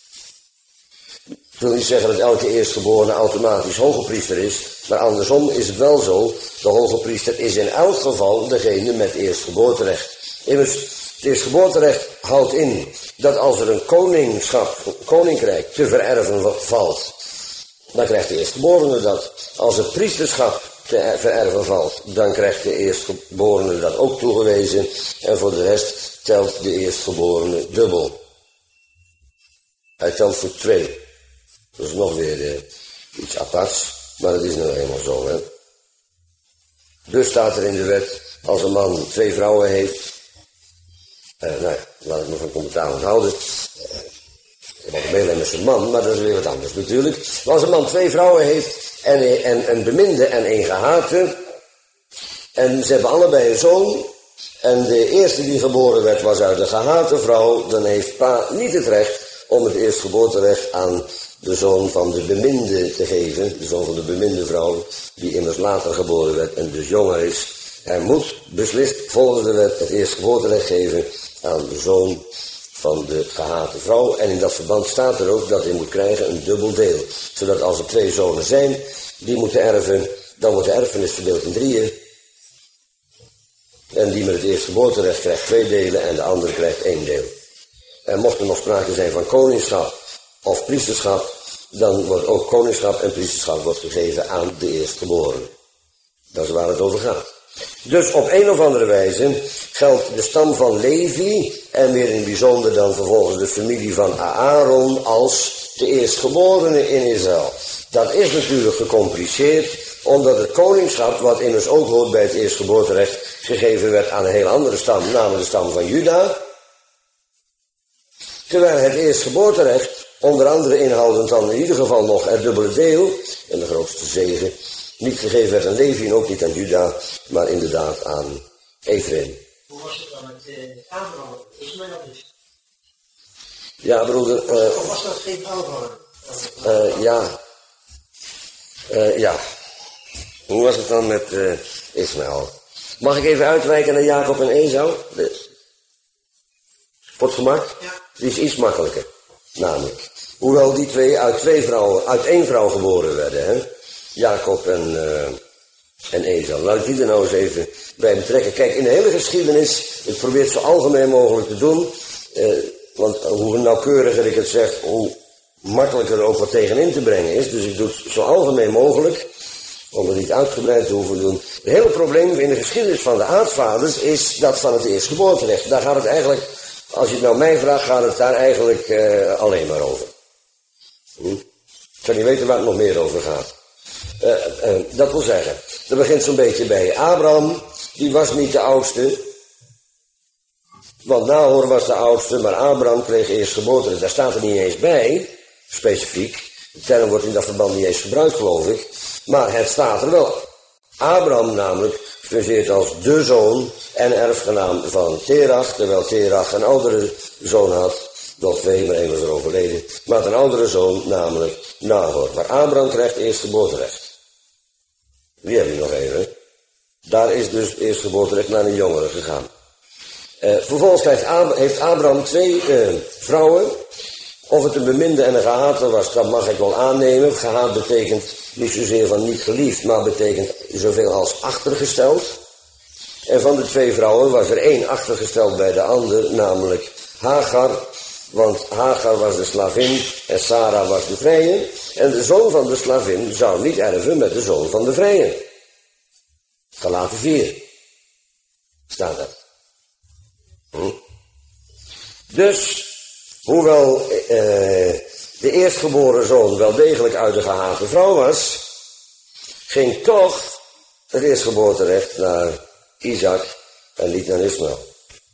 Ik wil niet zeggen dat elke eerstgeborene automatisch hoge priester is, maar andersom is het wel zo, de hoge priester is in elk geval degene met eerstgeboorterecht. Immers, het eerstgeboorterecht houdt in dat als er een koningschap, koninkrijk te vererven valt, dan krijgt de eerstgeborene dat. Als het priesterschap te vererven valt, dan krijgt de eerstgeborene dat ook toegewezen. En voor de rest telt de eerstgeborene dubbel. Hij telt voor twee. Dat is nog weer uh, iets aparts, maar dat is nou helemaal zo, hè. Dus staat er in de wet, als een man twee vrouwen heeft, uh, nou ja, laat ik nog een commentaar onthouden. Uh, Wat een meelijn met zijn man, maar dat is weer wat anders natuurlijk. Maar als een man twee vrouwen heeft, en, en een beminde en een gehate, en ze hebben allebei een zoon, en de eerste die geboren werd was uit de gehate vrouw, dan heeft pa niet het recht om het eerstgeboorterecht aan de zoon van de beminde te geven, de zoon van de beminde vrouw, die immers later geboren werd en dus jonger is. Hij moet beslist volgens de wet het eerstgeboorterecht geven aan de zoon van de gehate vrouw. En in dat verband staat er ook dat hij moet krijgen een dubbel deel. Zodat als er twee zonen zijn, die moeten erven, dan wordt de erfenis verdeeld in drieën. En die met het eerstgeboorterecht krijgt twee delen en de andere krijgt één deel. En mocht er nog sprake zijn van koningschap of priesterschap, dan wordt ook koningschap en priesterschap wordt gegeven aan de eerstgeborene. Dat is waar het over gaat. Dus op een of andere wijze geldt de stam van Levi en weer in het bijzonder dan vervolgens de familie van Aaron als de eerstgeborene in Israël. Dat is natuurlijk gecompliceerd, omdat het koningschap, wat immers ook hoort bij het eerstgeboorterecht, gegeven werd aan een heel andere stam, namelijk de stam van Juda. Terwijl het eerstgeboorterecht, onder andere inhoudend dan in ieder geval nog het dubbele deel, en de grootste zegen, niet gegeven werd aan Levi en ook niet aan Juda, maar inderdaad aan Ephraim. Hoe was het dan met uh, Abraham? Is mij dat niet? Ja, broeder. Uh, of was dat geen Abraham? Uh, ja. Uh, ja. Hoe was het dan met uh, Ismaël? Mag ik even uitwijken naar Jacob en Esau? De, voor het gemak? Ja. Die is iets makkelijker. Namelijk. Hoewel die twee uit twee vrouwen, uit één vrouw geboren werden, hè? Jacob en, uh, en Esau. Laat ik die er nou eens even bij betrekken. Kijk, in de hele geschiedenis, ik probeer het zo algemeen mogelijk te doen, uh, want hoe nauwkeuriger ik het zeg, hoe makkelijker er ook wat tegenin te brengen is. Dus ik doe het zo algemeen mogelijk, om het niet uitgebreid te hoeven doen. Het hele probleem in de geschiedenis van de aartsvaders is dat van het eerstgeboorterecht. Daar gaat het eigenlijk, als je het nou mij vraagt, gaat het daar eigenlijk uh, alleen maar over. Hm? Ik zou niet weten waar het nog meer over gaat. Uh, uh, dat wil zeggen, dat begint zo'n beetje bij Abraham, die was niet de oudste, want Nahor was de oudste, maar Abraham kreeg eerstgeboorterecht. Daar staat er niet eens bij, specifiek, de term wordt in dat verband niet eens gebruikt geloof ik, maar het staat er wel. Abraham namelijk fungeert als de zoon en erfgenaam van Terach, terwijl Terach een oudere zoon had, nog twee, maar één was er overleden, maar had een oudere zoon, namelijk Nahor. Maar Abraham krijgt eerstgeboorterecht. Die hebben we nog even. Daar is dus eerstgeboorterecht naar een jongere gegaan. Uh, vervolgens krijgt Ab- heeft Abraham twee uh, vrouwen. Of het een beminde en een gehate was, dat mag ik wel aannemen. Gehaat betekent niet zozeer van niet geliefd, maar betekent zoveel als achtergesteld. En van de twee vrouwen was er één achtergesteld bij de ander, namelijk Hagar. Want Hagar was de slavin en Sarah was de vrije. En de zoon van de slavin zou niet erven met de zoon van de vrije. Galaten vier. Staat dat. Hm? Dus, hoewel uh, de eerstgeboren zoon wel degelijk uit de gehate vrouw was, ging toch het eerstgeboorterecht naar Isaac en niet naar Ismaël.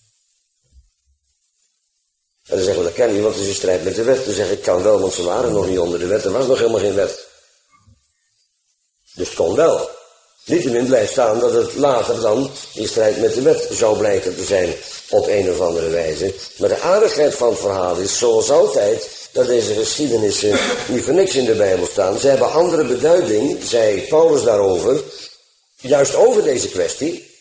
En dan zeggen we, dat kan niet, want het is in strijd met de wet. Dan zeg ik, kan wel, want ze waren nog niet onder de wet. Er was nog helemaal geen wet. Dus het kon wel. Niettemin blijft staan dat het later dan in strijd met de wet zou blijken te zijn op een of andere wijze. Maar de aardigheid van het verhaal is, zoals altijd, dat deze geschiedenissen niet voor niks in de Bijbel staan. Ze hebben andere beduiding, zei Paulus daarover, juist over deze kwestie.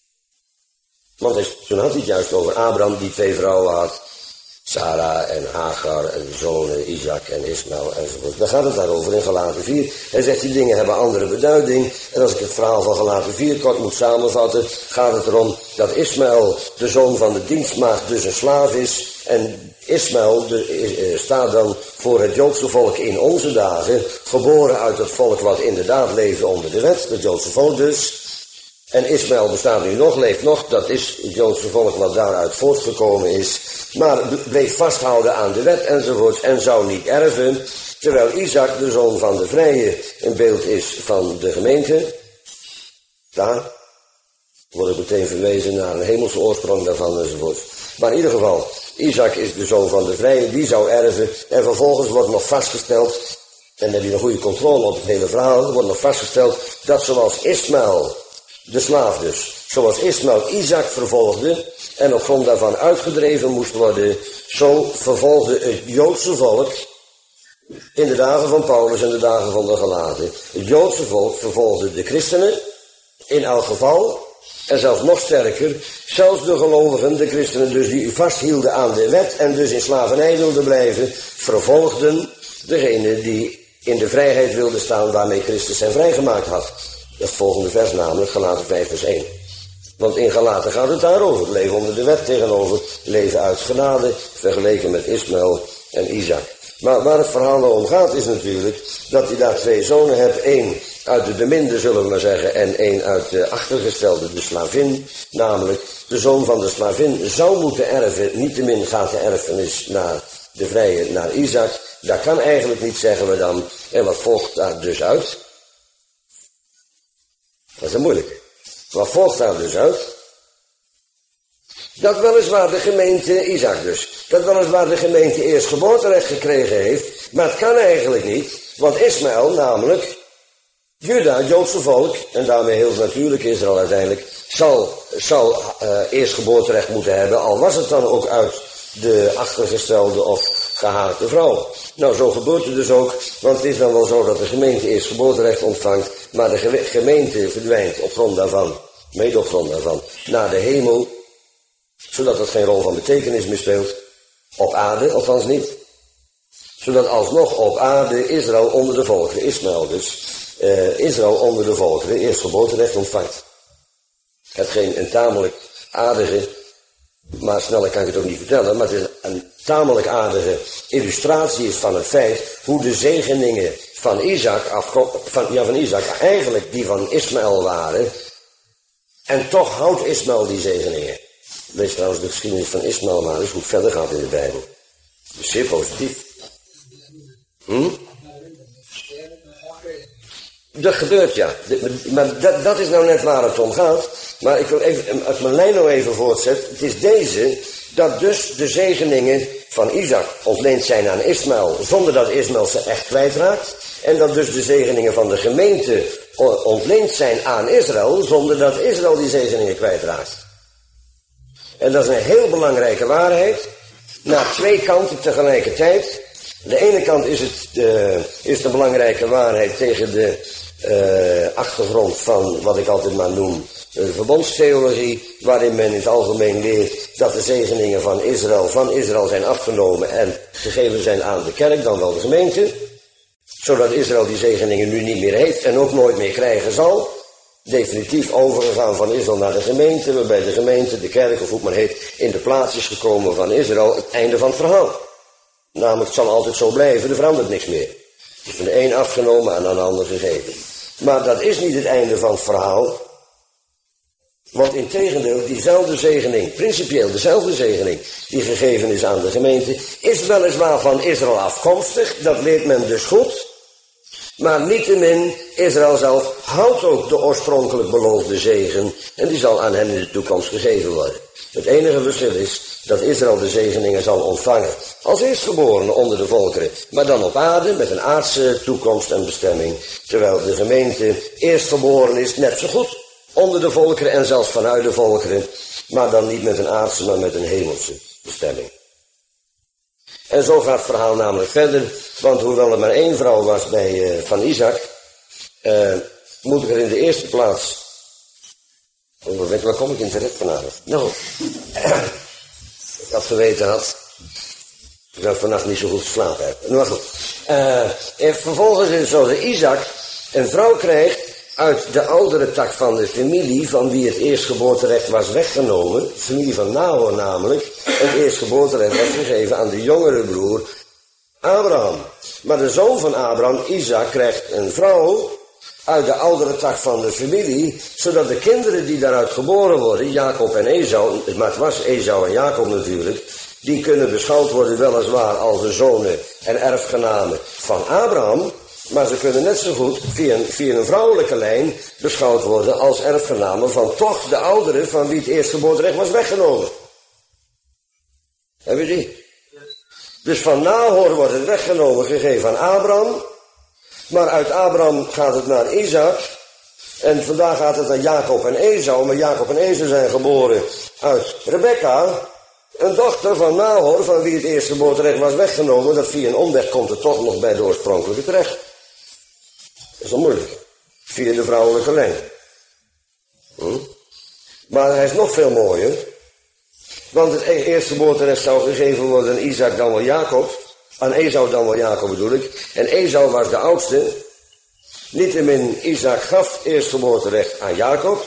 Want hij, toen had hij het juist over Abraham die twee vrouwen had. Sarah en Hagar en de zonen Isaac en Ismaël enzovoort. Daar gaat het daarover in Galaten vier. Hij zegt die dingen hebben andere beduiding. En als ik het verhaal van Galaten vier kort moet samenvatten, gaat het erom dat Ismaël de zoon van de dienstmaagd dus een slaaf is. En Ismaël de, eh, staat dan voor het Joodse volk in onze dagen, geboren uit het volk wat inderdaad leefde onder de wet, het Joodse volk dus. En Ismaël bestaat nu nog, leeft nog, dat is het Joodse volk wat daaruit voortgekomen is. Maar bleef vasthouden aan de wet enzovoort en zou niet erven. Terwijl Isaac, de zoon van de vrije, een beeld is van de gemeente. Daar wordt ik meteen verwezen naar een hemelse oorsprong daarvan enzovoort. Maar in ieder geval, Isaac is de zoon van de vrije, die zou erven. En vervolgens wordt nog vastgesteld, en dan heb je een goede controle op het hele verhaal, wordt nog vastgesteld dat zoals Ismaël, de slaaf dus, zoals Ismaël Isaac vervolgde en op grond daarvan uitgedreven moest worden, zo vervolgde het Joodse volk in de dagen van Paulus en de dagen van de Galaten. Het Joodse volk vervolgde de christenen in elk geval en zelfs nog sterker, zelfs de gelovigen, de christenen dus die vasthielden aan de wet en dus in slavernij wilden blijven, vervolgden degene die in de vrijheid wilden staan waarmee Christus hen vrijgemaakt had. Dat volgende vers namelijk, Galaten vijf vers één. Want in Galaten gaat het daarover. Leven onder de wet tegenover leven uit genade, vergeleken met Ismaël en Isaac. Maar waar het verhaal nou om gaat is natuurlijk dat hij daar twee zonen hebt. Één uit de beminde, zullen we maar zeggen, en één uit de achtergestelde, de slavin. Namelijk, de zoon van de slavin zou moeten erven. Niettemin gaat de erfenis naar de vrije, naar Isaac. Dat kan eigenlijk niet, zeggen we dan. En wat volgt daar dus uit? Dat is moeilijk. Wat volgt daar dus uit? Dat weliswaar de gemeente Isaac dus. Dat weliswaar de gemeente eerst geboorterecht gekregen heeft. Maar het kan eigenlijk niet. Want Ismaël namelijk, Juda, het Joodse volk, en daarmee heel natuurlijk Israël uiteindelijk, zal, zal uh, eerst geboorterecht moeten hebben. Al was het dan ook uit de achtergestelde of gehaakte vrouw. Nou, zo gebeurt het dus ook, want het is dan wel zo dat de gemeente eerst geboorterecht ontvangt, maar de ge- gemeente verdwijnt op grond daarvan, mede op grond daarvan, naar de hemel, zodat het geen rol van betekenis meer speelt, op aarde, althans niet. Zodat alsnog op aarde Israël onder de volkeren, Ismaël dus, uh, Israël onder de volkeren eerst geboorterecht ontvangt. Hetgeen een tamelijk aardige, maar sneller kan ik het ook niet vertellen, maar het is een tamelijk aardige illustratie is van het feit hoe de zegeningen van Isaac, afko- van, ja, van Isaac eigenlijk die van Ismaël waren. En toch houdt Ismaël die zegeningen. Lees trouwens de geschiedenis van Ismaël maar eens hoe het verder gaat in de Bijbel. Dus zeer positief. Hm? Dat gebeurt, ja. Maar dat, dat is nou net waar het om gaat. Maar ik wil even, als mijn lijn nou even voortzet. Het is deze, dat dus de zegeningen van Isaac ontleend zijn aan Ismaël, zonder dat Ismaël ze echt kwijtraakt. En dat dus de zegeningen van de gemeente ontleend zijn aan Israël, zonder dat Israël die zegeningen kwijtraakt. En dat is een heel belangrijke waarheid, naar twee kanten tegelijkertijd. De ene kant is het de, is de belangrijke waarheid tegen de uh, achtergrond van wat ik altijd maar noem de verbondstheologie, waarin men in het algemeen leert dat de zegeningen van Israël van Israël zijn afgenomen en gegeven zijn aan de kerk, dan wel de gemeente, zodat Israël die zegeningen nu niet meer heeft en ook nooit meer krijgen zal. definitief overgegaan van Israël naar de gemeente, waarbij de gemeente, de kerk of hoe het maar heet, in de plaats is gekomen van Israël, het einde van het verhaal. Namelijk, het zal altijd zo blijven, er verandert niks meer. Het is van de een afgenomen en aan de ander gegeven. Maar dat is niet het einde van het verhaal. Want integendeel, diezelfde zegening, principieel dezelfde zegening, die gegeven is aan de gemeente, is weliswaar van Israël afkomstig, dat leert men dus goed. Maar niettemin, Israël zelf houdt ook de oorspronkelijk beloofde zegen en die zal aan hen in de toekomst gegeven worden. Het enige verschil is dat Israël de zegeningen zal ontvangen als eerstgeborene onder de volkeren, maar dan op aarde met een aardse toekomst en bestemming, terwijl de gemeente eerstgeboren is net zo goed onder de volkeren en zelfs vanuit de volkeren, maar dan niet met een aardse, maar met een hemelse bestemming. En zo gaat het verhaal namelijk verder, want hoewel er maar één vrouw was bij, uh, van Isaac, uh, moet ik er in de eerste plaats... Oh, weet, waar kom ik in terecht vanavond? Nou, ik had geweten had, dat ik vannacht niet zo goed geslapen heb. Maar goed, uh, en vervolgens is het zo dat Isaac een vrouw krijgt uit de oudere tak van de familie van wie het eerstgeboorterecht was weggenomen, de familie van Nahor namelijk, het eerstgeboorterecht was gegeven aan de jongere broer Abraham. Maar de zoon van Abraham, Isaac, krijgt een vrouw uit de oudere tak van de familie, zodat de kinderen die daaruit geboren worden, Jacob en Esau, maar het was Esau en Jacob natuurlijk, die kunnen beschouwd worden weliswaar als de zonen en erfgenamen van Abraham, maar ze kunnen net zo goed via een, via een vrouwelijke lijn beschouwd worden als erfgenamen van toch de ouderen van wie het eerstgeboorterecht was weggenomen. Heb je die? Dus van Nahor wordt het weggenomen, gegeven aan Abraham, maar uit Abraham gaat het naar Isaac en vandaag gaat het naar Jacob en Esau, maar Jacob en Esau zijn geboren uit Rebekka, een dochter van Nahor, van wie het eerstgeboorterecht was weggenomen, dat via een omweg komt het toch nog bij de oorspronkelijke terecht. Dat is wel moeilijk. Via de vrouwelijke lijn. Hm? Maar hij is nog veel mooier. Want het eerstgeboorterecht zou gegeven worden aan Isaac dan wel Jacob. Aan Esau dan wel Jacob bedoel ik. En Esau was de oudste. Niettemin, Isaac gaf eerstgeboorterecht aan Jacob.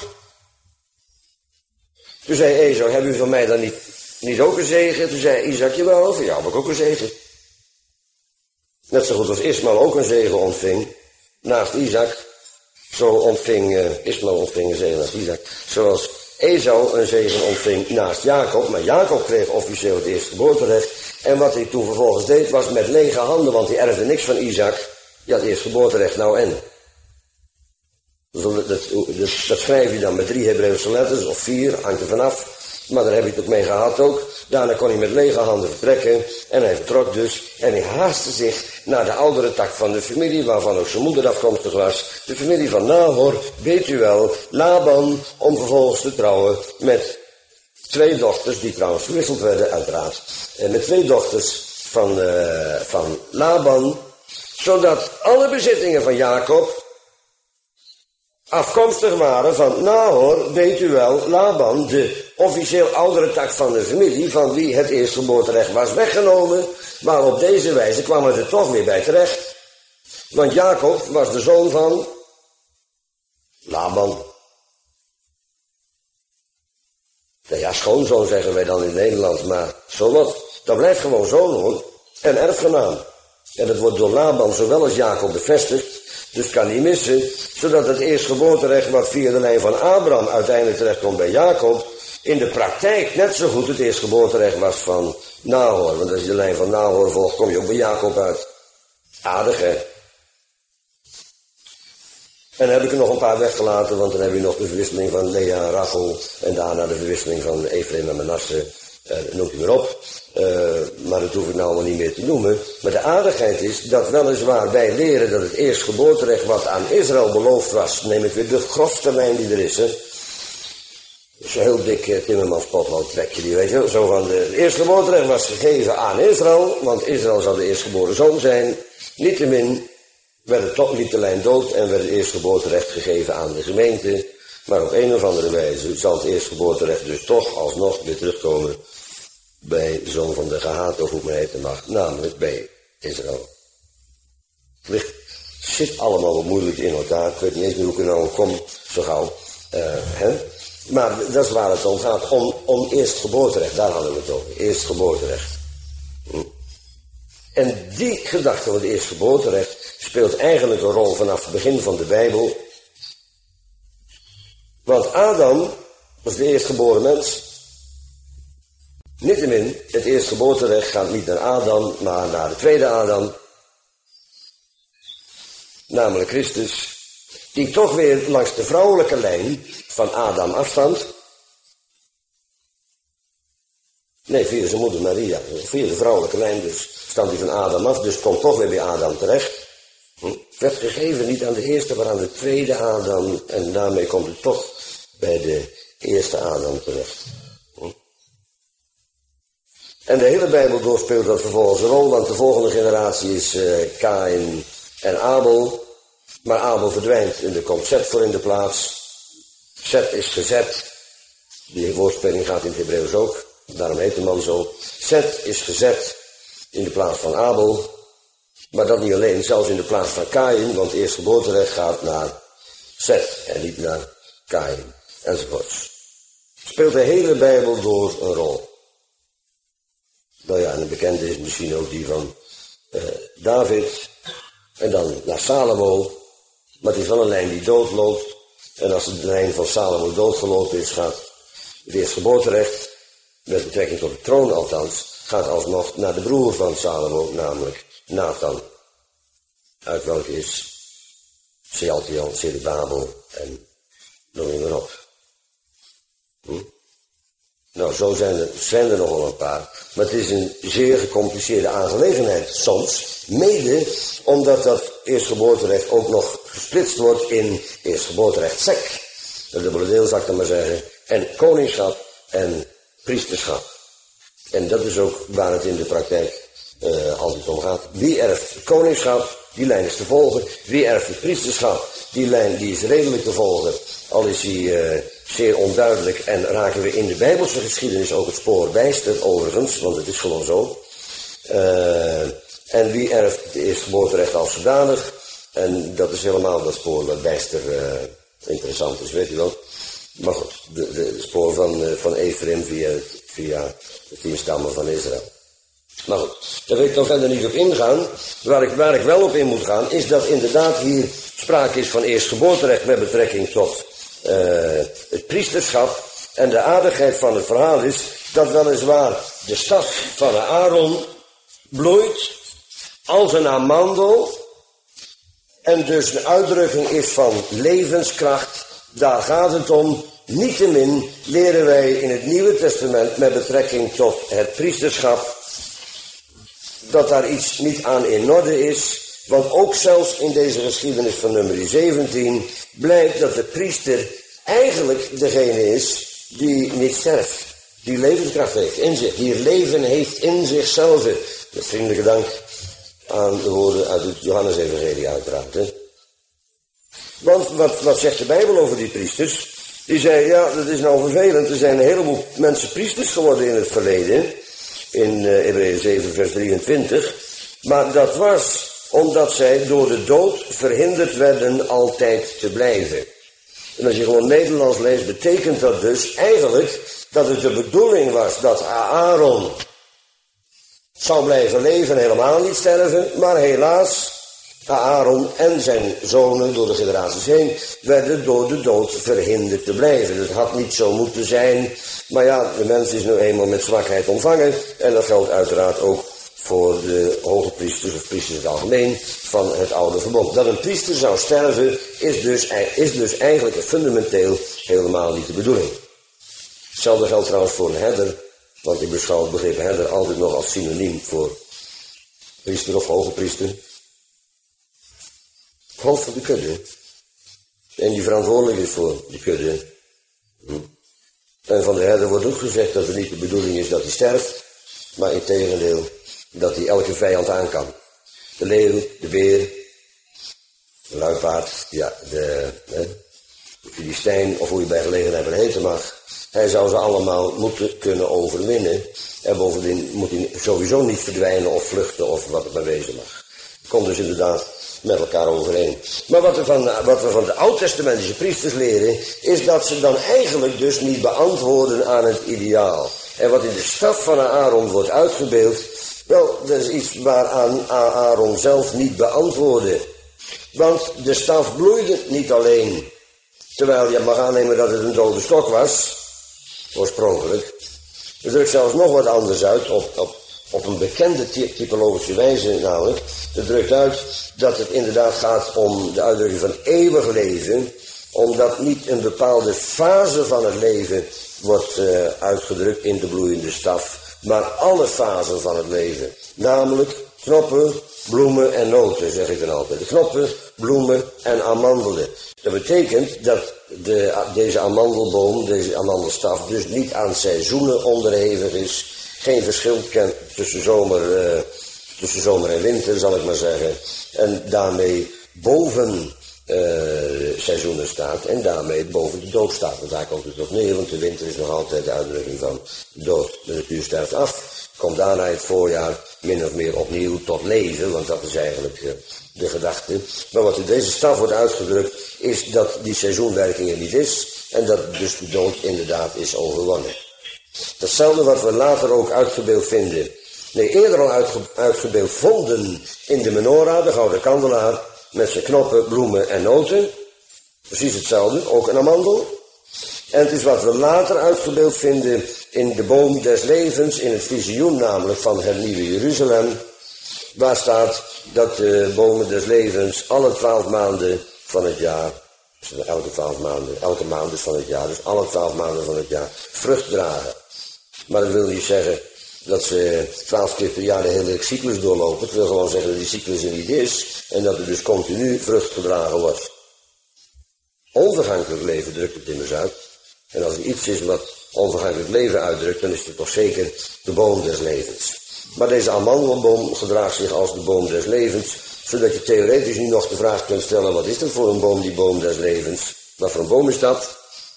Toen zei Esau, heb u van mij dan niet, niet ook een zegen? Toen zei Isaac, jawel, van jou heb ik ook een zegen. Net zo goed als Ismaël ook een zegen ontving. Naast Isaac, zo ontving uh, Ismaël ontving een zegen naast Isaac. Zoals Esau een zegen ontving naast Jacob, maar Jacob kreeg officieel het eerstgeboorterecht. En wat hij toen vervolgens deed was met lege handen, want hij erfde niks van Isaac. Ja, het eerstgeboorterecht nou en. Dus dat, dat, dat, dat schrijf je dan met drie Hebreeuwse letters, of vier, hangt er vanaf. Maar daar heb je het ook mee gehad ook. Daarna kon hij met lege handen vertrekken. En hij vertrok dus. En hij haastte zich naar de oudere tak van de familie, waarvan ook zijn moeder afkomstig was. De familie van Nahor, Betuel, Laban, om vervolgens te trouwen met twee dochters, die trouwens verwisseld werden uiteraard. En met twee dochters van, uh, van Laban. Zodat alle bezittingen van Jacob afkomstig waren van Nahor, Betuel, Laban, de officieel oudere tak van de familie, van wie het eerstgeboorterecht was weggenomen, maar op deze wijze kwam het er toch weer bij terecht. Want Jacob was de zoon van Laban. Nou ja, schoonzoon zeggen wij dan in het Nederlands, maar zo wat. Dat blijft gewoon zoon hoor, en erfgenaam. En dat wordt door Laban zowel als Jacob bevestigd. Dus kan niet missen, zodat het eerstgeboorterecht wat via de lijn van Abraham uiteindelijk terechtkomt bij Jacob, in de praktijk net zo goed het eerstgeboorterecht was van Nahor. Want als je de lijn van Nahor volgt, kom je ook bij Jacob uit. Aardig hè. En dan heb ik er nog een paar weggelaten, want dan heb je nog de verwisseling van Lea en Rachel en daarna de verwisseling van Ephraim en Manasse. Uh, noemt u maar op. Uh, maar dat hoef ik nou allemaal niet meer te noemen. Maar de aardigheid is dat weliswaar wij leren dat het eerstgeboorterecht wat aan Israël beloofd was, neem ik weer de grofste lijn die er is. Hè. Zo'n heel dik uh, Timmermans potlood trekje die weet je. Zo van de, het eerstgeboorterecht was gegeven aan Israël, want Israël zou de eerstgeboren zoon zijn. Niettemin werd het toch niet de lijn dood en werd het eerstgeboorterecht gegeven aan de gemeente. Maar op een of andere wijze zal het eerstgeboorterecht dus toch alsnog weer terugkomen bij de zoon van de gehate, of hoe men heten mag, namelijk bij Israël. Het ligt, zit allemaal wat moeilijk in elkaar. Ik weet niet eens meer hoe ik er nou kom. zo gauw. Uh, hè? Maar dat is waar het om gaat. Om, om eerstgeboorterecht, daar hadden we het over. Eerstgeboorterecht. Hm. En die gedachte van het eerstgeboorterecht speelt eigenlijk een rol vanaf het begin van de Bijbel. Want Adam was de eerstgeboren mens. Niettemin, het eerstgeboorterecht gaat niet naar Adam, maar naar de tweede Adam. Namelijk Christus. Die toch weer langs de vrouwelijke lijn van Adam afstamt. Nee, via zijn moeder Maria. Via de vrouwelijke lijn dus stamt hij van Adam af. Dus komt toch weer bij Adam terecht. Hm? Werd gegeven niet aan de eerste, maar aan de tweede Adam. En daarmee komt het toch bij de eerste Adam terecht. Hm? En de hele Bijbel door speelt dat vervolgens een rol. Want de volgende generatie is uh, Kaïn en Abel. Maar Abel verdwijnt en er komt Zet voor in de plaats. Zet is gezet. Die woordspeling gaat in het Hebreeuws ook. Daarom heet de man zo. Zet is gezet in de plaats van Abel. Maar dat niet alleen, zelfs in de plaats van Kaïn. Want eerstgeboorterecht gaat naar Zet en niet naar Kaïn. Enzovoorts. Speelt de hele Bijbel door een rol. Nou ja, en een bekende is misschien ook die van uh, David. En dan naar Salomo. Maar het is wel een lijn die doodloopt. En als de lijn van Salomo doodgelopen is, gaat het eerstgeboorterecht, met betrekking tot de troon althans, gaat alsnog naar de broer van Salomo, namelijk Nathan. Uit welke is Sealtiel, Zerubabel en noem je maar op. Hm? Nou, zo zijn er, zijn er nog wel een paar. Maar het is een zeer gecompliceerde aangelegenheid soms. Mede omdat dat eerstgeboorterecht ook nog gesplitst wordt in eerstgeboorterecht sec. Een dubbele deel zou ik dan maar zeggen. En koningschap en priesterschap. En dat is ook waar het in de praktijk uh, altijd om gaat. Wie erft het koningschap? Die lijn is te volgen. Wie erft het priesterschap? Die lijn die is redelijk te volgen. Al is die uh, zeer onduidelijk en raken we in de Bijbelse geschiedenis ook het spoor bijster overigens, want het is gewoon zo. Uh, en wie erft het eerstgeboorterecht als zodanig? En dat is helemaal dat spoor wat bijster uh, interessant is, weet u wel. Maar goed, de, de, de spoor van, uh, van Ephraim via, via de tien stammen van Israël. Maar goed, daar wil ik nog verder niet op ingaan. Waar ik, waar ik wel op in moet gaan, is dat inderdaad hier sprake is van eerstgeboorterecht met betrekking tot uh, het priesterschap. En de aardigheid van het verhaal is dat weliswaar de staf van Aaron bloeit als een amandel. En dus een uitdrukking is van levenskracht. Daar gaat het om. Niettemin leren wij in het Nieuwe Testament met betrekking tot het priesterschap dat daar iets niet aan in orde is. Want ook zelfs in deze geschiedenis van nummer zeventien blijkt dat de priester eigenlijk degene is die niet sterft. Die levenskracht heeft in zich. Die leven heeft in zichzelf. Met vriendelijke dank aan de woorden uit het Johannes-evangelie uiteraard. Hè? Want wat, wat zegt de Bijbel over die priesters? Die zei, ja, dat is nou vervelend. Er zijn een heleboel mensen priesters geworden in het verleden. In uh, Hebreeën zeven vers drieëntwintig. Maar dat was omdat zij door de dood verhinderd werden altijd te blijven. En als je gewoon Nederlands leest, betekent dat dus eigenlijk dat het de bedoeling was dat Aaron zou blijven leven, helemaal niet sterven. Maar helaas, Aaron en zijn zonen door de generaties heen werden door de dood verhinderd te blijven. Het had niet zo moeten zijn. Maar ja, de mens is nu eenmaal met zwakheid omvangen. En dat geldt uiteraard ook voor de hoge priesters of priesters in het algemeen van het oude verbond. Dat een priester zou sterven is dus, is dus eigenlijk fundamenteel helemaal niet de bedoeling. Hetzelfde geldt trouwens voor een herder. Want ik beschouw het begrip herder altijd nog als synoniem voor priester of hoge priester. Hoofd van de kudde. En die verantwoordelijk is voor de kudde. Hm. En van de herder wordt ook gezegd dat het niet de bedoeling is dat hij sterft, maar integendeel dat hij elke vijand aan kan. De leeuw, de beer, de luipaard, ja, de, hè, de Filistijn, of hoe je bij gelegenheid maar heten mag. Hij zou ze allemaal moeten kunnen overwinnen. En bovendien moet hij sowieso niet verdwijnen of vluchten of wat het maar wezen mag. Het komt dus inderdaad met elkaar overeen. Maar wat we van, wat we van de oud-testamentische priesters leren, is dat ze dan eigenlijk dus niet beantwoorden aan het ideaal. En wat in de staf van Aaron wordt uitgebeeld, wel, dat is iets waaraan Aaron zelf niet beantwoordde. Want de staf bloeide niet alleen, terwijl je mag aannemen dat het een dode stok was, oorspronkelijk. Het drukt zelfs nog wat anders uit, op, op, op een bekende typologische wijze namelijk. Het drukt uit dat het inderdaad gaat om de uitdrukking van eeuwig leven, omdat niet een bepaalde fase van het leven wordt uh, uitgedrukt in de bloeiende staf, maar alle fasen van het leven. Namelijk knoppen, bloemen en noten, zeg ik dan altijd. De knoppen, bloemen en amandelen. Dat betekent dat de, deze amandelboom, deze amandelstaf, dus niet aan seizoenen onderhevig is. Geen verschil kent tussen zomer, uh, tussen zomer en winter, zal ik maar zeggen. En daarmee boven uh, seizoenen staat en daarmee boven de dood staat. Want daar komt het op neer, want de winter is nog altijd de uitdrukking van dood. De natuur sterft af, komt daarna het voorjaar min of meer opnieuw tot leven, want dat is eigenlijk uh, de gedachte. Maar wat in deze staf wordt uitgedrukt, is dat die seizoenwerking er niet is en dat dus de dood inderdaad is overwonnen. Datzelfde wat we later ook uitgebeeld vinden, nee eerder al uitge, uitgebeeld vonden in de menorah, de gouden kandelaar, met zijn knoppen, bloemen en noten. Precies hetzelfde, ook een amandel. En het is wat we later uitgebeeld vinden in de boom des levens, in het visioen namelijk van het nieuwe Jeruzalem, waar staat dat de bomen des levens alle twaalf maanden van het jaar, dus elke twaalf maanden, elke maand is van het jaar, dus alle twaalf maanden van het jaar, vrucht dragen. Maar dat wil niet zeggen dat ze twaalf keer per jaar de hele cyclus doorlopen. Het wil gewoon zeggen dat die cyclus er niet is en dat er dus continu vrucht gedragen wordt. Onvergankelijk leven drukt het immers uit. En als er iets is wat onvergankelijk leven uitdrukt, dan is het toch zeker de boom des levens. Maar deze amandelboom gedraagt zich als de boom des levens, zodat je theoretisch nu nog de vraag kunt stellen, wat is dat voor een boom, die boom des levens? Wat voor een boom is dat?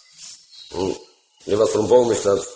Hm. Ja, wat voor een boom is dat?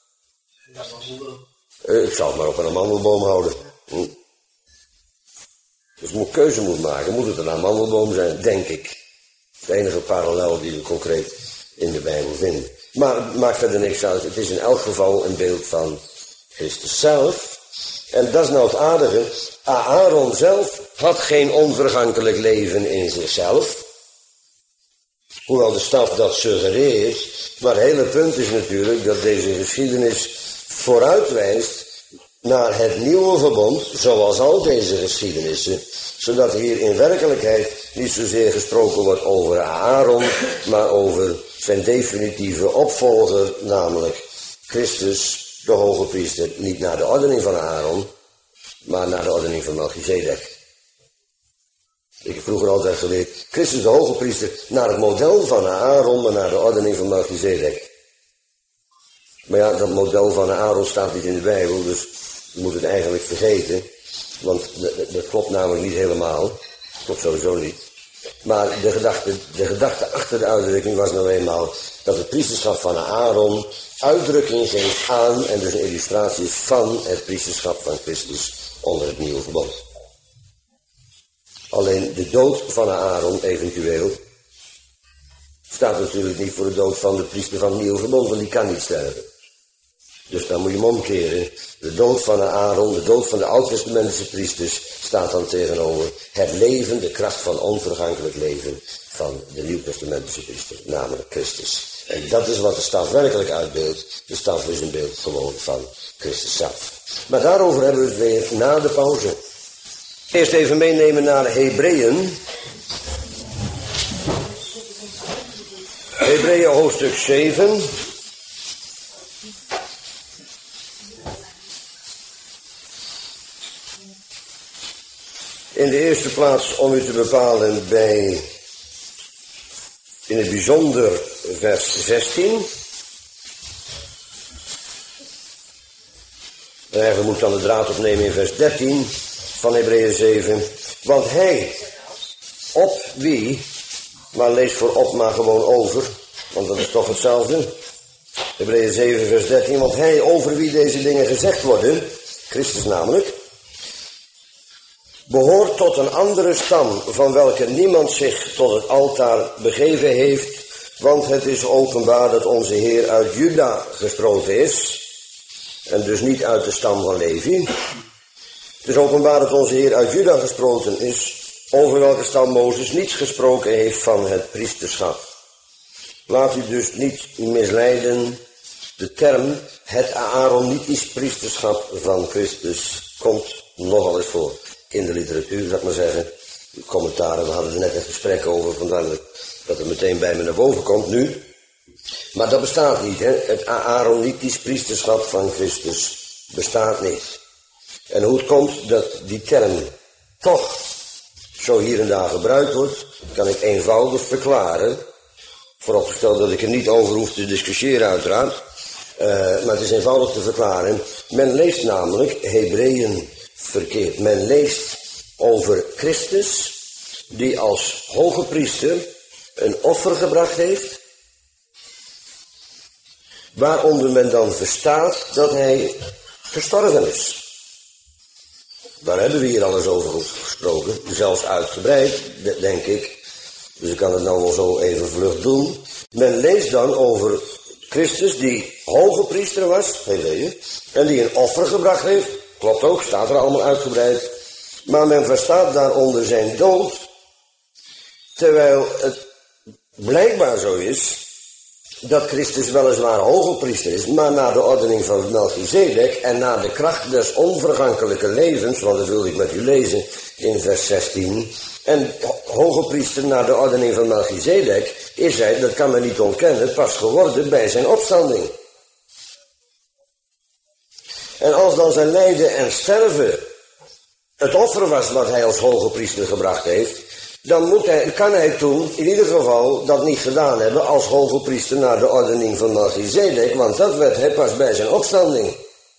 Uh, ik zou het maar op een amandelboom houden. Hm. Dus je moet keuze moet maken. Moet het een amandelboom zijn? Denk ik. De enige parallel die we concreet in de Bijbel vinden. Maar het maakt verder niks uit. Het is in elk geval een beeld van Christus zelf. En dat is nou het aardige. Aaron zelf had geen onvergankelijk leven in zichzelf. Hoewel de staf dat suggereert. Maar het hele punt is natuurlijk dat deze geschiedenis vooruitwijst naar het nieuwe verbond, zoals al deze geschiedenissen, zodat hier in werkelijkheid niet zozeer gesproken wordt over Aaron, maar over zijn definitieve opvolger, namelijk Christus, de hoge priester, niet naar de ordening van Aaron, maar naar de ordening van Melchizedek. Ik heb vroeger altijd geleerd, Christus de hoge priester naar het model van Aaron, maar naar de ordening van Melchizedek. Maar ja, dat model van Aaron staat niet in de Bijbel, dus je moet het eigenlijk vergeten. Want dat klopt namelijk niet helemaal. Dat klopt sowieso niet. Maar de gedachte, de gedachte achter de uitdrukking was nou eenmaal dat het priesterschap van Aaron uitdrukking geeft aan en dus een illustratie van het priesterschap van Christus onder het nieuwe verbond. Alleen de dood van Aaron eventueel staat natuurlijk niet voor de dood van de priester van het nieuwe verbond, want die kan niet sterven. Dus dan moet je hem omkeren. De dood van Aaron, de dood van de oud-testamentische priesters, staat dan tegenover het leven, de kracht van onvergankelijk leven van de nieuw-testamentische priester, namelijk Christus. En dat is wat de staf werkelijk uitbeeldt. De staf is een beeld gewoon van Christus zelf. Maar daarover hebben we het weer na de pauze. Eerst even meenemen naar Hebreeën. Hebreeën hoofdstuk zeven. In de eerste plaats om u te bepalen bij, in het bijzonder vers zestien. En eigenlijk moet ik dan de draad opnemen in vers dertien van Hebreeën zeven. Want hij, op wie, maar lees voor op maar gewoon over, want dat is toch hetzelfde. Hebreeën zeven vers dertien, want hij over wie deze dingen gezegd worden, Christus namelijk, behoort tot een andere stam, van welke niemand zich tot het altaar begeven heeft, want het is openbaar dat onze Heer uit Juda gesproten is, en dus niet uit de stam van Levi. Het is openbaar dat onze Heer uit Juda gesproten is, over welke stam Mozes niets gesproken heeft van het priesterschap. Laat u dus niet misleiden. De term het Aaronitisch priesterschap van Christus komt nogal eens voor in de literatuur, zou ik maar zeggen. De commentaren, we hadden er net een gesprek over, vandaar dat het meteen bij me naar boven komt nu. Maar dat bestaat niet, hè. Het Aaronitisch priesterschap van Christus bestaat niet. En hoe het komt dat die term toch zo hier en daar gebruikt wordt, kan ik eenvoudig verklaren. Vooropgesteld dat ik er niet over hoef te discussiëren uiteraard. Uh, maar het is eenvoudig te verklaren. Men leest namelijk Hebreeën verkeerd. Men leest over Christus die als hoge priester een offer gebracht heeft, waaronder men dan verstaat dat hij gestorven is. Daar hebben we hier al eens over gesproken, zelfs uitgebreid, denk ik. Dus ik kan het nou wel zo even vlug doen. Men leest dan over Christus die hoge priester was, Hebreeën, en die een offer gebracht heeft. Klopt ook, staat er allemaal uitgebreid. Maar men verstaat daaronder zijn dood, terwijl het blijkbaar zo is dat Christus weliswaar hoge priester is, maar na de ordening van Melchizedek en na de kracht des onvergankelijke levens, want dat wil ik met u lezen in vers zestien. En hoge priester na de ordening van Melchizedek is hij, dat kan men niet ontkennen, pas geworden bij zijn opstanding. En als dan zijn lijden en sterven het offer was wat hij als hoge priester gebracht heeft, dan moet hij, kan hij toen in ieder geval dat niet gedaan hebben als hoge priester naar de ordening van Melchizedek, want dat werd hij pas bij zijn opstanding.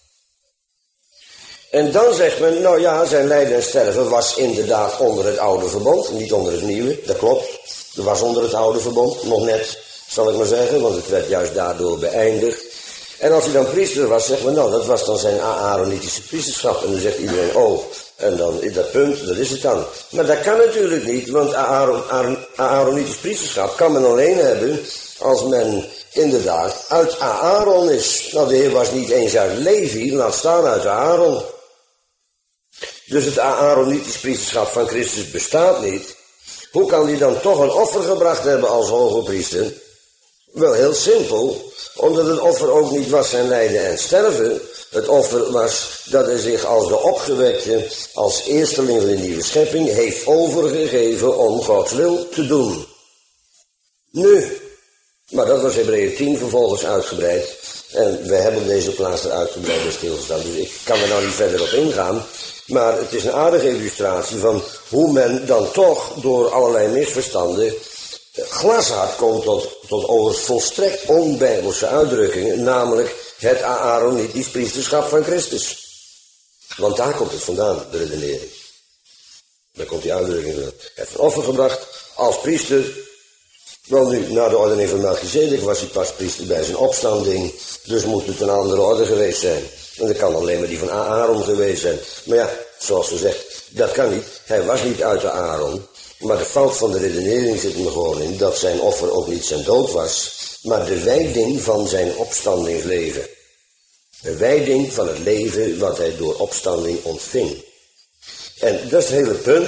En dan zegt men, nou ja, zijn lijden en sterven was inderdaad onder het oude verbond, niet onder het nieuwe, dat klopt. Dat was onder het oude verbond, nog net, zal ik maar zeggen, want het werd juist daardoor beëindigd. En als hij dan priester was, zegt men, nou, dat was dan zijn Aaronitische priesterschap. En dan zegt iedereen, oh, en dan is dat punt, dat is het dan. Maar dat kan natuurlijk niet, want Aaron, Aaronitisch priesterschap kan men alleen hebben als men inderdaad uit Aaron is. Nou, de Heer was niet eens uit Levi, laat staan uit Aaron. Dus het Aaronitisch priesterschap van Christus bestaat niet. Hoe kan hij dan toch een offer gebracht hebben als hoge priester? Wel, heel simpel, omdat het offer ook niet was zijn lijden en sterven. Het offer was dat hij zich als de opgewekte, als eersteling van de nieuwe schepping, heeft overgegeven om Gods wil te doen. Nu, maar dat was Hebreeën tien vervolgens uitgebreid. En we hebben deze plaats er uitgebreid bij stilgestaan, dus ik kan er nou niet verder op ingaan. Maar het is een aardige illustratie van hoe men dan toch door allerlei misverstanden glashard komt tot, tot over volstrekt onbijbelse uitdrukkingen, namelijk het Aaronitisch priesterschap van Christus. Want daar komt het vandaan, de redenering. Daar komt die uitdrukking van. Hij heeft een offer gebracht als priester. Wel nu, na de ordening van Melchizedek was hij pas priester bij zijn opstanding, dus moet het een andere orde geweest zijn. En dat kan alleen maar die van Aaron geweest zijn. Maar ja, zoals gezegd, dat kan niet. Hij was niet uit de Aaron. Maar de fout van de redenering zit er gewoon in dat zijn offer ook niet zijn dood was, maar de wijding van zijn opstandingsleven. De wijding van het leven wat hij door opstanding ontving. En dat is het hele punt.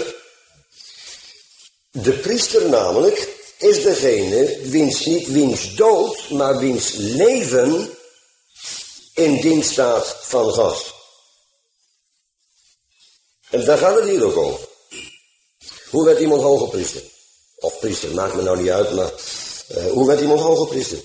De priester namelijk is degene wiens, niet wiens dood, maar wiens leven in dienst staat van God. En daar gaat het hier ook over. Hoe werd iemand hoge priester? Of priester, maakt me nou niet uit, maar uh, hoe werd iemand hoge priester?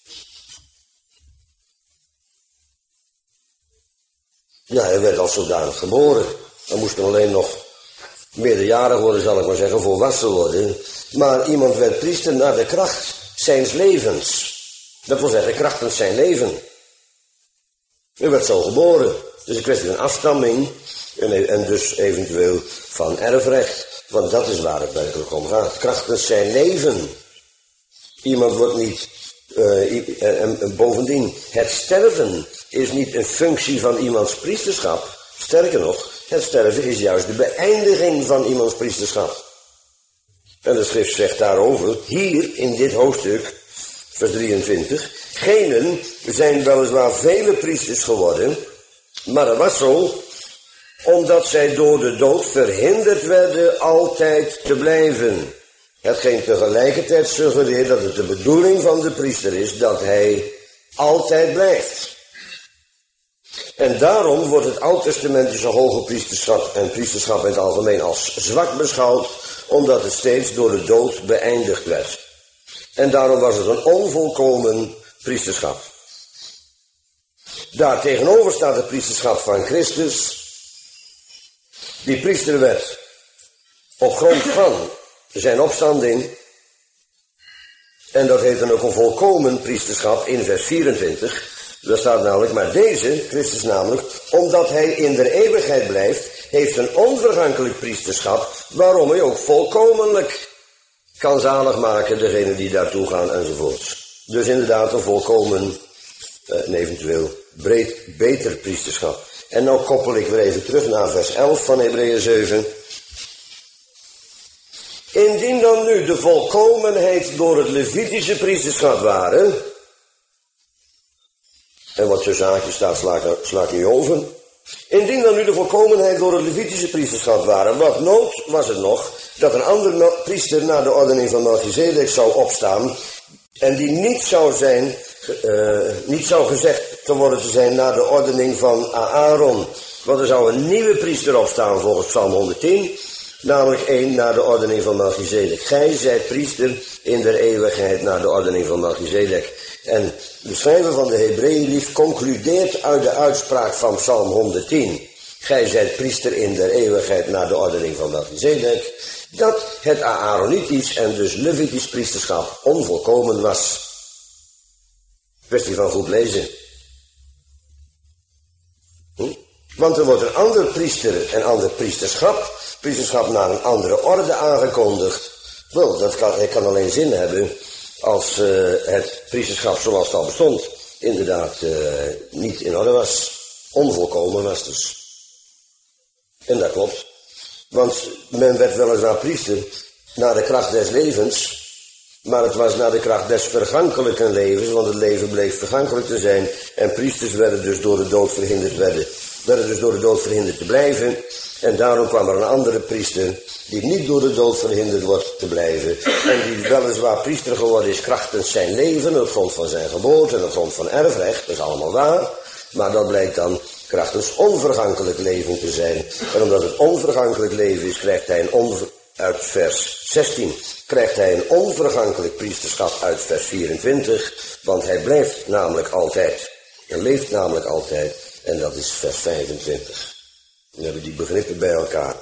Ja, hij werd als zodanig geboren. Dan moest er alleen nog meerderjarig worden, zal ik maar zeggen, volwassen worden. Maar iemand werd priester naar de kracht zijns levens. Dat wil zeggen, krachtens zijn leven. Hij werd zo geboren. Dus een kwestie van afstamming en, en dus eventueel van erfrecht. Want dat is waar het werkelijk om gaat. Krachtens zijn leven. Iemand wordt niet, uh, en, en bovendien, het sterven is niet een functie van iemands priesterschap. Sterker nog, Het sterven is juist de beëindiging van iemands priesterschap. En de schrift zegt daarover, hier in dit hoofdstuk, vers drieëntwintig, genen zijn weliswaar vele priesters geworden, maar dat was zo, omdat zij door de dood verhinderd werden altijd te blijven. Hetgeen tegelijkertijd suggereert dat het de bedoeling van de priester is dat hij altijd blijft. En daarom wordt het oud-testamentische hoge priesterschap en priesterschap in het algemeen als zwak beschouwd, omdat het steeds door de dood beëindigd werd. En daarom was het een onvolkomen priesterschap. Daar tegenover staat het priesterschap van Christus. Die priester werd op grond van zijn opstanding. En dat heet dan ook een volkomen priesterschap in vers vierentwintig. Daar staat namelijk, maar deze, Christus namelijk, omdat hij in de eeuwigheid blijft, heeft een onvergankelijk priesterschap, waarom hij ook volkomenlijk kan zalig maken, degene die daartoe gaan enzovoorts. Dus inderdaad een volkomen, eh, eventueel breed, beter priesterschap. En nou koppel ik weer even terug naar vers elf van Hebreeën zeven. Indien dan nu de volkomenheid door het Levitische priesterschap waren, en wat tussen haakjes staat, sla ik, sla ik niet over. Indien dan nu de volkomenheid door het Levitische priesterschap waren, wat nood was het nog dat een ander priester na de ordening van Melchizedek zou opstaan en die niet zou zijn, uh, niet zou gezegd te worden te zijn na de ordening van Aaron. Want er zou een nieuwe priester opstaan volgens Psalm honderdtien, namelijk één na de ordening van Melchizedek. Gij zijt priester in der eeuwigheid na de ordening van Melchizedek. En de schrijver van de Hebreeënbrief concludeert uit de uitspraak van Psalm honderdtien. Gij zijt priester in der eeuwigheid na de ordening van Melchizedek. Dat het Aaronitisch en dus Levitisch priesterschap onvolkomen was. Kwestie van goed lezen. Hm? Want er wordt een ander priester en ander priesterschap, priesterschap naar een andere orde aangekondigd. Wel, dat kan, het kan alleen zin hebben als uh, het priesterschap zoals het al bestond inderdaad uh, niet in orde was, onvolkomen was dus. En dat klopt. Want men werd weliswaar priester naar de kracht des levens, maar het was naar de kracht des vergankelijke levens, want het leven bleef vergankelijk te zijn en priesters werden dus door de dood verhinderd werden, werden dus door de dood verhinderd te blijven. En daarom kwam er een andere priester die niet door de dood verhinderd wordt te blijven en die weliswaar priester geworden is krachtens zijn leven, op grond van zijn geboorte en op grond van erfrecht, dat is allemaal waar, maar dat blijkt dan krachtens onvergankelijk leven te zijn. En omdat het onvergankelijk leven is, krijgt hij een onver... uit vers zestien, krijgt hij een onvergankelijk priesterschap uit vers vierentwintig, want hij blijft namelijk altijd, en leeft namelijk altijd, en dat is vers vijfentwintig. Dan hebben die begrippen bij elkaar.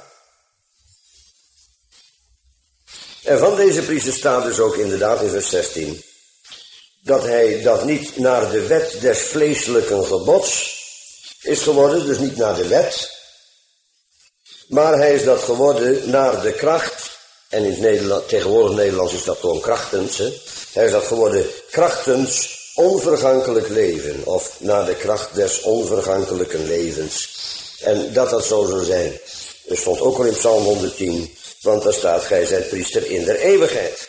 En van deze priester staat dus ook inderdaad in vers zestien, dat hij dat niet naar de wet des vleeselijken gebods is geworden, dus niet naar de wet, maar hij is dat geworden naar de kracht, en in het Nederland, tegenwoordig Nederlands is dat gewoon krachtens, hè? Hij is dat geworden krachtens onvergankelijk leven, of naar de kracht des onvergankelijke levens. En dat dat zo zou zijn, er stond ook al in Psalm honderdtien, want daar staat, gij zijt priester in der eeuwigheid.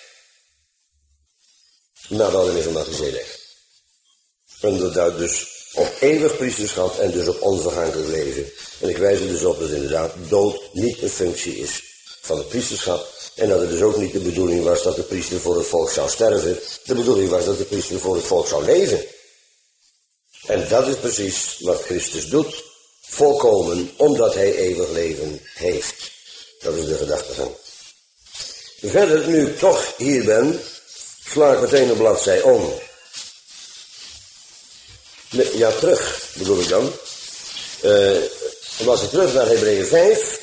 Na de ordening van Melchizedek. En dat duidt dus op eeuwig priesterschap en dus op onvergankelijk leven. En ik wijs er dus op dat inderdaad dood niet een functie is van het priesterschap. En dat het dus ook niet de bedoeling was dat de priester voor het volk zou sterven. De bedoeling was dat de priester voor het volk zou leven. En dat is precies wat Christus doet. Volkomen, omdat hij eeuwig leven heeft. Dat is de gedachtegang. Verder, nu ik toch hier ben, sla ik meteen een bladzij om. Ja, terug, bedoel ik dan. Uh, dan was ik terug naar Hebreeën vijf.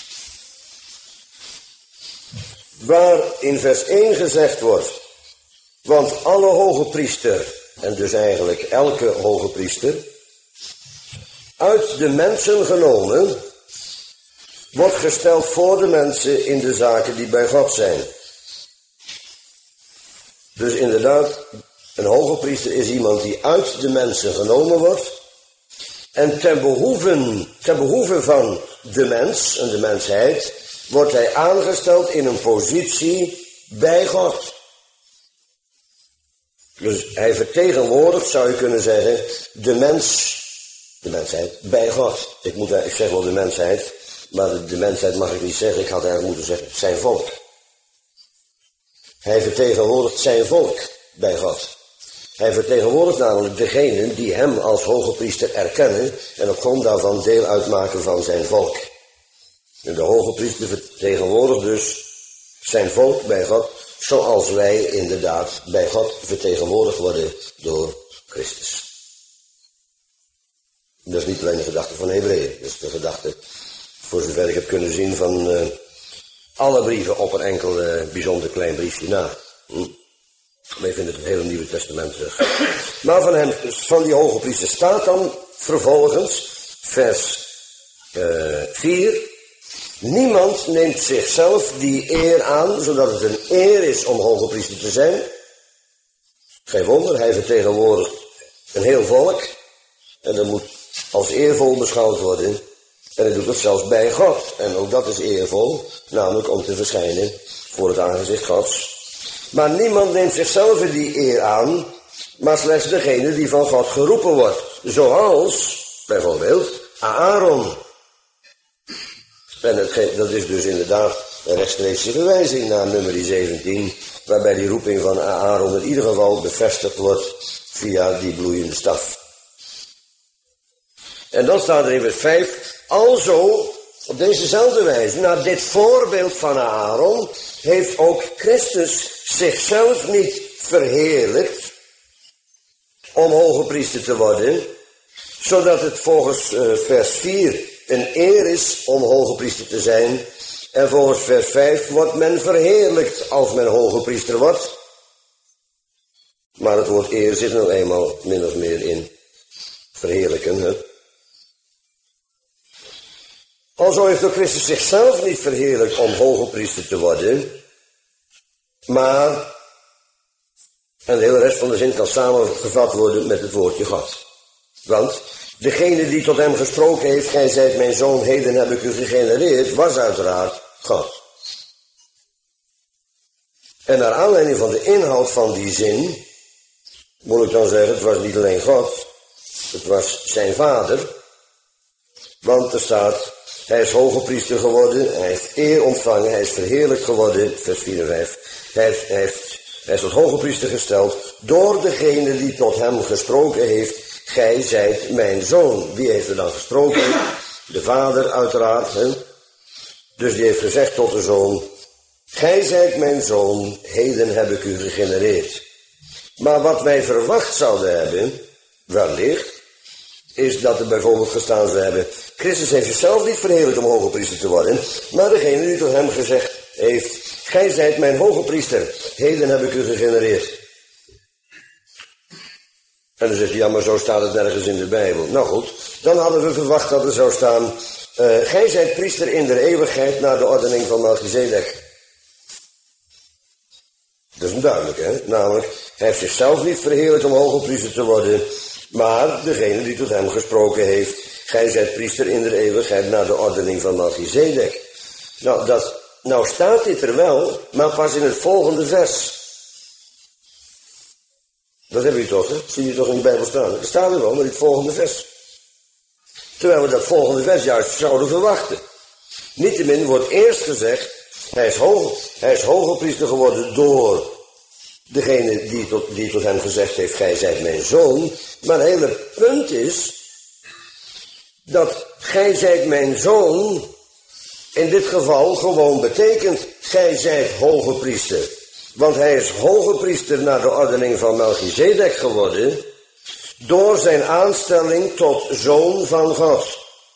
Waar in vers één gezegd wordt, want alle hoge priester, en dus eigenlijk elke hoge priester, uit de mensen genomen, wordt gesteld voor de mensen in de zaken die bij God zijn. Dus inderdaad, een hoge priester is iemand die uit de mensen genomen wordt En ten behoeve, ten behoeve van de mens en de mensheid wordt hij aangesteld in een positie bij God. Dus hij vertegenwoordigt, zou je kunnen zeggen, de mens, de mensheid, bij God. Ik, moet, ik zeg wel de mensheid, maar de, de mensheid mag ik niet zeggen. Ik had eigenlijk moeten zeggen zijn volk. Hij vertegenwoordigt zijn volk bij God. Hij vertegenwoordigt namelijk degenen die hem als hoge priester erkennen en op grond daarvan deel uitmaken van zijn volk. En de hoge priester vertegenwoordigt dus zijn volk bij God, zoals wij inderdaad bij God vertegenwoordigd worden door Christus. Dat is niet alleen de gedachte van Hebreeën, dat is de gedachte, voor zover ik heb kunnen zien, van uh, alle brieven op een enkel uh, bijzonder klein briefje na. Hm. Wij vinden het hele Nieuwe Testament terug. Maar van hem, van die hoge priester staat dan vervolgens, vers uh, vier... Niemand neemt zichzelf die eer aan, zodat het een eer is om hoge priester te zijn. Geen wonder, hij vertegenwoordigt een heel volk. En dat moet als eervol beschouwd worden. En hij doet het zelfs bij God. En ook dat is eervol, namelijk om te verschijnen voor het aangezicht Gods. Maar niemand neemt zichzelf die eer aan, maar slechts degene die van God geroepen wordt. Zoals, bijvoorbeeld, Aaron. En het, dat is dus inderdaad een rechtstreekse verwijzing naar nummer zeventien, waarbij die roeping van Aaron in ieder geval bevestigd wordt via die bloeiende staf. En dan staat er in vers vijf, alzo, op dezezelfde wijze, naar dit voorbeeld van Aaron, heeft ook Christus zichzelf niet verheerlijkt om hoge priester te worden, zodat het volgens uh, vers vier een eer is om hoge priester te zijn. En volgens vers vijf wordt men verheerlijkt als men hoge priester wordt. Maar het woord eer zit nog eenmaal min of meer in verheerlijken. Hè? Alzo heeft ook Christus zichzelf niet verheerlijkt om hoge priester te worden. Maar, en de hele rest van de zin kan samengevat worden met het woordje God. Want degene die tot hem gesproken heeft, gij zijt mijn zoon, heden heb ik u gegenereerd, was uiteraard God. En naar aanleiding van de inhoud van die zin, moet ik dan zeggen, het was niet alleen God, het was zijn vader. Want er staat, hij is hoge priester geworden, hij heeft eer ontvangen, hij is verheerlijkt geworden, vers vier en vijf. Hij, heeft, hij, heeft, hij is tot hoge priester gesteld door degene die tot hem gesproken heeft. Gij zijt mijn zoon. Wie heeft er dan gesproken? De vader uiteraard. Hè? Dus die heeft gezegd tot de zoon, gij zijt mijn zoon, heden heb ik u gegenereerd. Maar wat wij verwacht zouden hebben, wellicht, is dat er bijvoorbeeld gestaan zou hebben, Christus heeft zichzelf niet verheerlijkt om hoge priester te worden, maar degene die tot hem gezegd heeft, gij zijt mijn hoge priester, heden heb ik u gegenereerd. En dan zegt hij, ja, maar zo staat het nergens in de Bijbel. Nou goed, dan hadden we verwacht dat er zou staan, uh, gij zijt priester in der eeuwigheid naar de ordening van Melchizedek. Dat is een duidelijk, hè? Namelijk, hij heeft zichzelf niet verheerlijkt om hoge priester te worden, maar degene die tot hem gesproken heeft, gij zijt priester in der eeuwigheid naar de ordening van Melchizedek. Nou, dat, nou staat dit er wel, maar pas in het volgende vers. Dat hebben jullie toch, hè? Zie je toch in de Bijbel staan? Dat staat er wel, maar in het volgende vers. Terwijl we dat volgende vers juist zouden verwachten. Niettemin wordt eerst gezegd, hij is, hoog, hij is hoge priester geworden door degene die tot, die tot hem gezegd heeft, gij zijt mijn zoon. Maar het hele punt is, dat gij zijt mijn zoon, in dit geval gewoon betekent, gij zijt hoge priester. Want hij is hoge priester naar de ordening van Melchizedek geworden, door zijn aanstelling tot zoon van God.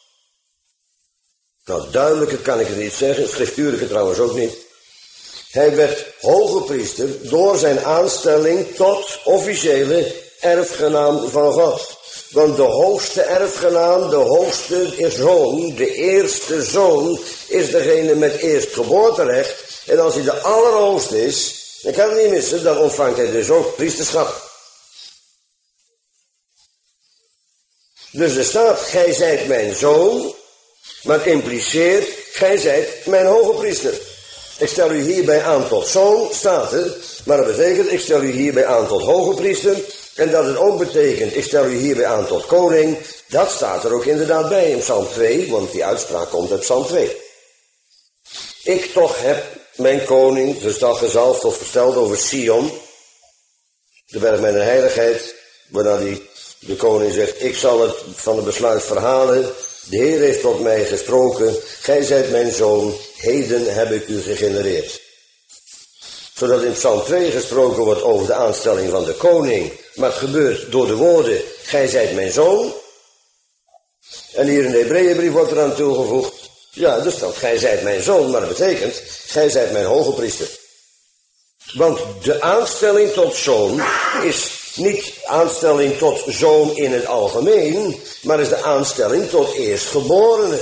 Nou, duidelijker kan ik het niet zeggen, schriftuurlijker trouwens ook niet. Hij werd hoge priester door zijn aanstelling tot officiële erfgenaam van God. Want de hoogste erfgenaam, de hoogste zoon, de eerste zoon, is degene met eerstgeboorterecht. En als hij de allerhoogste is, dan kan het niet missen, dan ontvangt hij dus ook priesterschap. Dus er staat, gij zijt mijn zoon, maar het impliceert, gij zijt mijn hoge priester. Ik stel u hierbij aan tot zoon, staat er, maar dat betekent, ik stel u hierbij aan tot hoge priester. En dat het ook betekent, ik stel u hierbij aan tot koning, dat staat er ook inderdaad bij in Psalm twee, want die uitspraak komt uit Psalm twee. Ik toch heb mijn koning, dus dat gezalfd of gesteld over Sion, de berg mijn heiligheid, waarna die, de koning zegt, ik zal het van het besluit verhalen. De Heer heeft tot mij gesproken, gij zijt mijn zoon, heden heb ik u gegenereerd. Zodat in Psalm twee gesproken wordt over de aanstelling van de koning, maar het gebeurt door de woorden, gij zijt mijn zoon. En hier in de Hebreeënbrief wordt er aan toegevoegd, ja, dus dat gij zijt mijn zoon, maar dat betekent, gij zijt mijn hoge priester. Want de aanstelling tot zoon is niet aanstelling tot zoon in het algemeen, maar is de aanstelling tot eerstgeborene.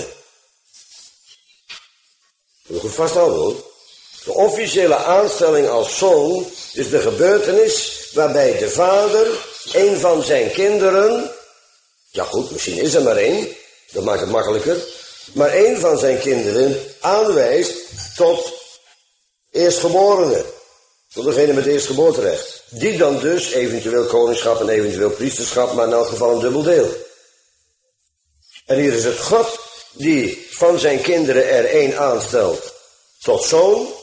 Dat moet je goed vasthouden hoor. De officiële aanstelling als zoon is de gebeurtenis waarbij de vader een van zijn kinderen, ja goed, misschien is er maar één, dat maakt het makkelijker, maar een van zijn kinderen aanwijst tot eerstgeborene. Tot degene met eerstgeboorterecht. Die dan dus eventueel koningschap en eventueel priesterschap, maar in elk geval een dubbel deel. En hier is het God die van zijn kinderen er één aanstelt tot zoon.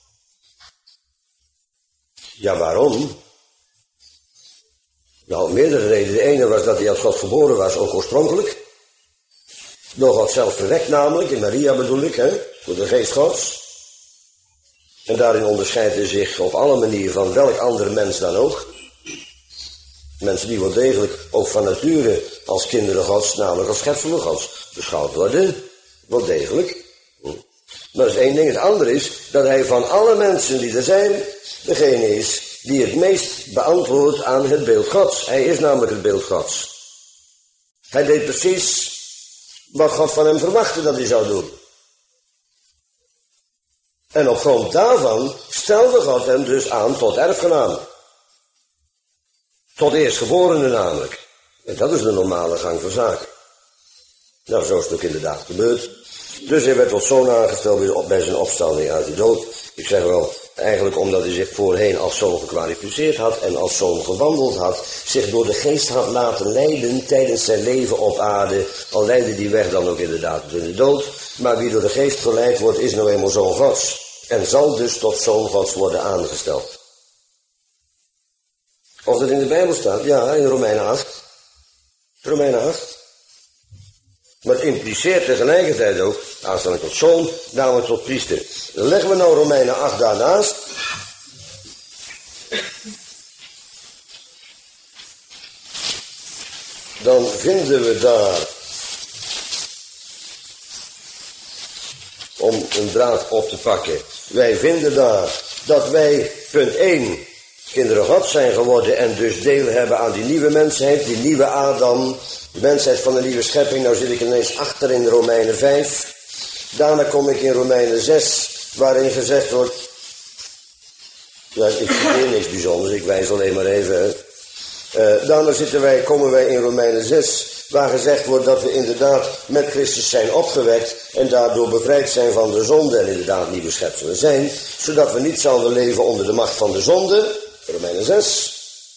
Ja, waarom? Nou, meerdere redenen. De ene was dat hij als God geboren was, ook oorspronkelijk. Door God zelf verwekt namelijk, in Maria bedoel ik, hè, door de geest Gods. En daarin onderscheidt hij zich op alle manieren van welk andere mens dan ook. Mensen die wel degelijk ook van nature als kinderen Gods, namelijk als schepselen Gods, beschouwd worden. Wel degelijk. Maar dat is één ding. Het andere is dat hij van alle mensen die er zijn, degene is die het meest beantwoordt aan het beeld Gods. Hij is namelijk het beeld Gods. Hij deed precies wat God van hem verwachtte dat hij zou doen. En op grond daarvan stelde God hem dus aan tot erfgenaam. Tot eerstgeborene namelijk. En dat is de normale gang van zaken. Nou, zo is het ook inderdaad gebeurd. Dus hij werd tot zoon aangesteld bij zijn opstanding uit de dood. Ik zeg wel, eigenlijk omdat hij zich voorheen als zoon gekwalificeerd had en als zoon gewandeld had, zich door de geest had laten leiden tijdens zijn leven op aarde, al leidde die weg dan ook inderdaad in de dood. Maar wie door de geest geleid wordt, is nou eenmaal zoon Gods. En zal dus tot zoon Gods worden aangesteld. Of dat in de Bijbel staat, ja, in Romeinen acht. Romeinen acht. Maar het impliceert tegelijkertijd ook aanstelling tot zoon, namelijk tot priester. Dan leggen we nou Romeinen acht daarnaast. Dan vinden we daar, om een draad op te pakken, wij vinden daar dat wij, punt één, kinderen Gods zijn geworden en dus deel hebben aan die nieuwe mensheid, die nieuwe Adam, de mensheid van de nieuwe schepping. Nou zit ik ineens achter in Romeinen vijf. Daarna kom ik in Romeinen zes, waarin gezegd wordt, ja, ik citeer niks bijzonders, ik wijs alleen maar even. Uh, daarna zitten wij, komen wij in Romeinen zes, waar gezegd wordt dat we inderdaad met Christus zijn opgewekt en daardoor bevrijd zijn van de zonde en inderdaad nieuwe schepselen zijn, zodat we niet zouden leven onder de macht van de zonde, Romeinen zes.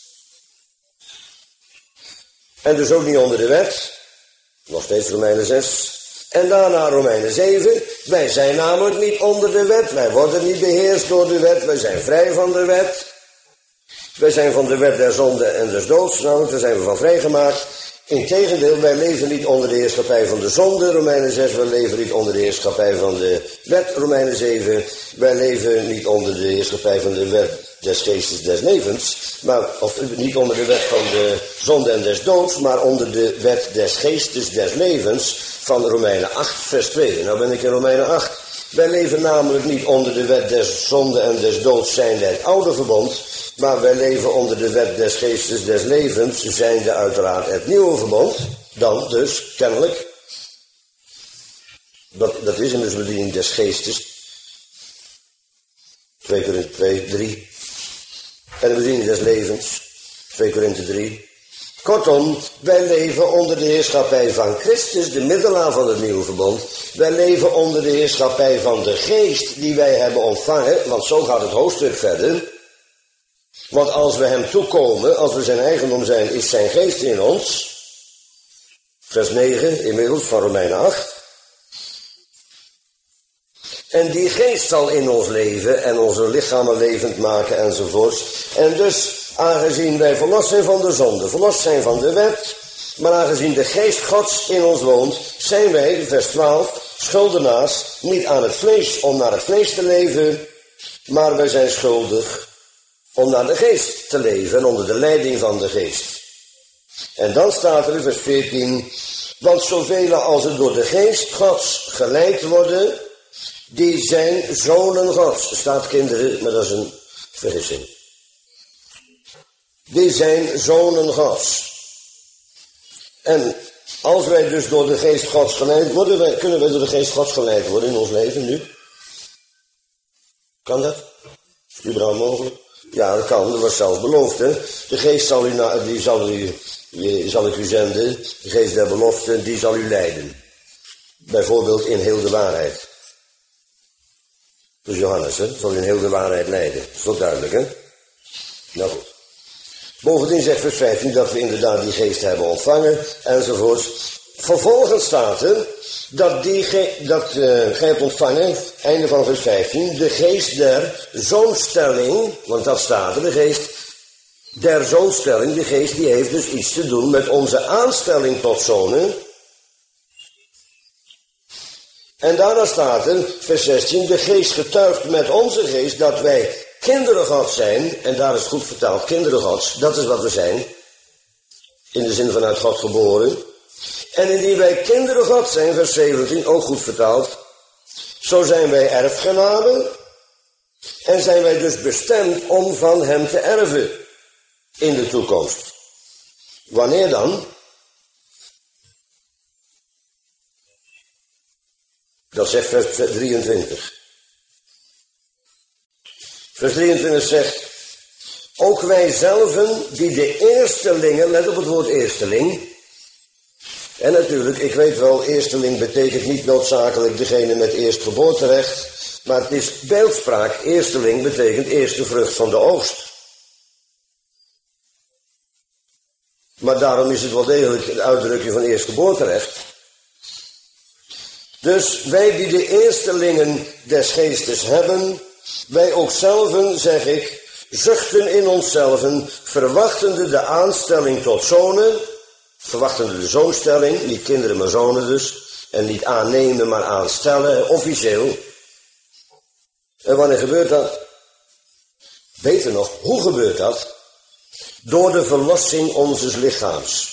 En dus ook niet onder de wet, nog steeds Romeinen zes. En daarna Romeinen zeven, wij zijn namelijk niet onder de wet, wij worden niet beheerst door de wet, wij zijn vrij van de wet. Wij zijn van de wet der zonde en des doods, namelijk, daar zijn we van vrijgemaakt. Integendeel, wij leven niet onder de heerschappij van de zonde, Romeinen zes, wij leven niet onder de heerschappij van de wet, Romeinen zeven. Wij leven niet onder de heerschappij van de wet des geestes des levens, maar, of niet onder de wet van de zonde en des doods, maar onder de wet des geestes des levens van Romeinen acht, vers twee. Nou ben ik in Romeinen acht. Wij leven namelijk niet onder de wet des zonde en des doods zijnde het oude verbond, maar wij leven onder de wet des geestes des levens zijnde uiteraard het nieuwe verbond. Dan dus, kennelijk, dat, dat is in de bediening des geestes, twee Korinthe twee, drie. En de bediening des levens, twee Korinthe drie. Kortom, wij leven onder de heerschappij van Christus, de middelaar van het nieuwe verbond. Wij leven onder de heerschappij van de geest die wij hebben ontvangen, want zo gaat het hoofdstuk verder. Want als we hem toekomen, als we zijn eigendom zijn, is zijn geest in ons. Vers negen, inmiddels van Romeinen acht. En die geest zal in ons leven en onze lichamen levend maken enzovoorts. En dus, aangezien wij verlost zijn van de zonde, verlost zijn van de wet, maar aangezien de geest Gods in ons woont, zijn wij, vers twaalf, schuldenaars, niet aan het vlees om naar het vlees te leven, maar wij zijn schuldig om naar de geest te leven en onder de leiding van de geest. En dan staat er in vers veertien, want zoveel als het door de geest Gods geleid worden, die zijn zonen Gods. Er staat kinderen, maar dat is een vergissing. Die zijn zonen Gods. En als wij dus door de geest Gods geleid worden, wij, kunnen wij door de geest Gods geleid worden in ons leven nu? Kan dat? Is het überhaupt mogelijk? Ja, dat kan. Dat was zelfs beloofd, hè. De geest zal u, na, die zal u, die zal ik u zenden. De geest der belofte, die zal u leiden. Bijvoorbeeld in heel de waarheid. Dus Johannes, hè, zal u in heel de waarheid leiden. Dat is toch duidelijk, hè? Nou goed. Bovendien zegt vers vijftien dat we inderdaad die geest hebben ontvangen, enzovoorts. Vervolgens staat er dat, die ge- dat uh, gij hebt ontvangen, einde van vers vijftien, de geest der zoonstelling, want dat staat er, de geest der zoonstelling, de geest die heeft dus iets te doen met onze aanstelling tot zonen. En daarna staat er, vers zestien, de geest getuigt met onze geest dat wij kinderen Gods zijn, en daar is goed vertaald, kinderen Gods, dat is wat we zijn, in de zin van uit God geboren. En indien wij kinderen Gods zijn, vers zeventien, ook goed vertaald, zo zijn wij erfgenamen, en zijn wij dus bestemd om van hem te erven in de toekomst. Wanneer dan? Dat zegt vers drieëntwintig. Vers drieëntwintig zegt, ook wij zelven die de eerstelingen, let op het woord eersteling. En natuurlijk, ik weet wel, eersteling betekent niet noodzakelijk degene met eerstgeboorterecht, maar het is beeldspraak. Eersteling betekent eerste vrucht van de oogst. Maar daarom is het wel degelijk het uitdrukje van eerstgeboorterecht. Dus wij die de eerstelingen des geestes hebben, wij ook zelven, zeg ik, zuchten in onszelven, verwachtende de aanstelling tot zonen, verwachtende de zoonstelling, niet kinderen maar zonen dus, en niet aannemen maar aanstellen, officieel. En wanneer gebeurt dat? Beter nog, hoe gebeurt dat? Door de verlossing onzes lichaams.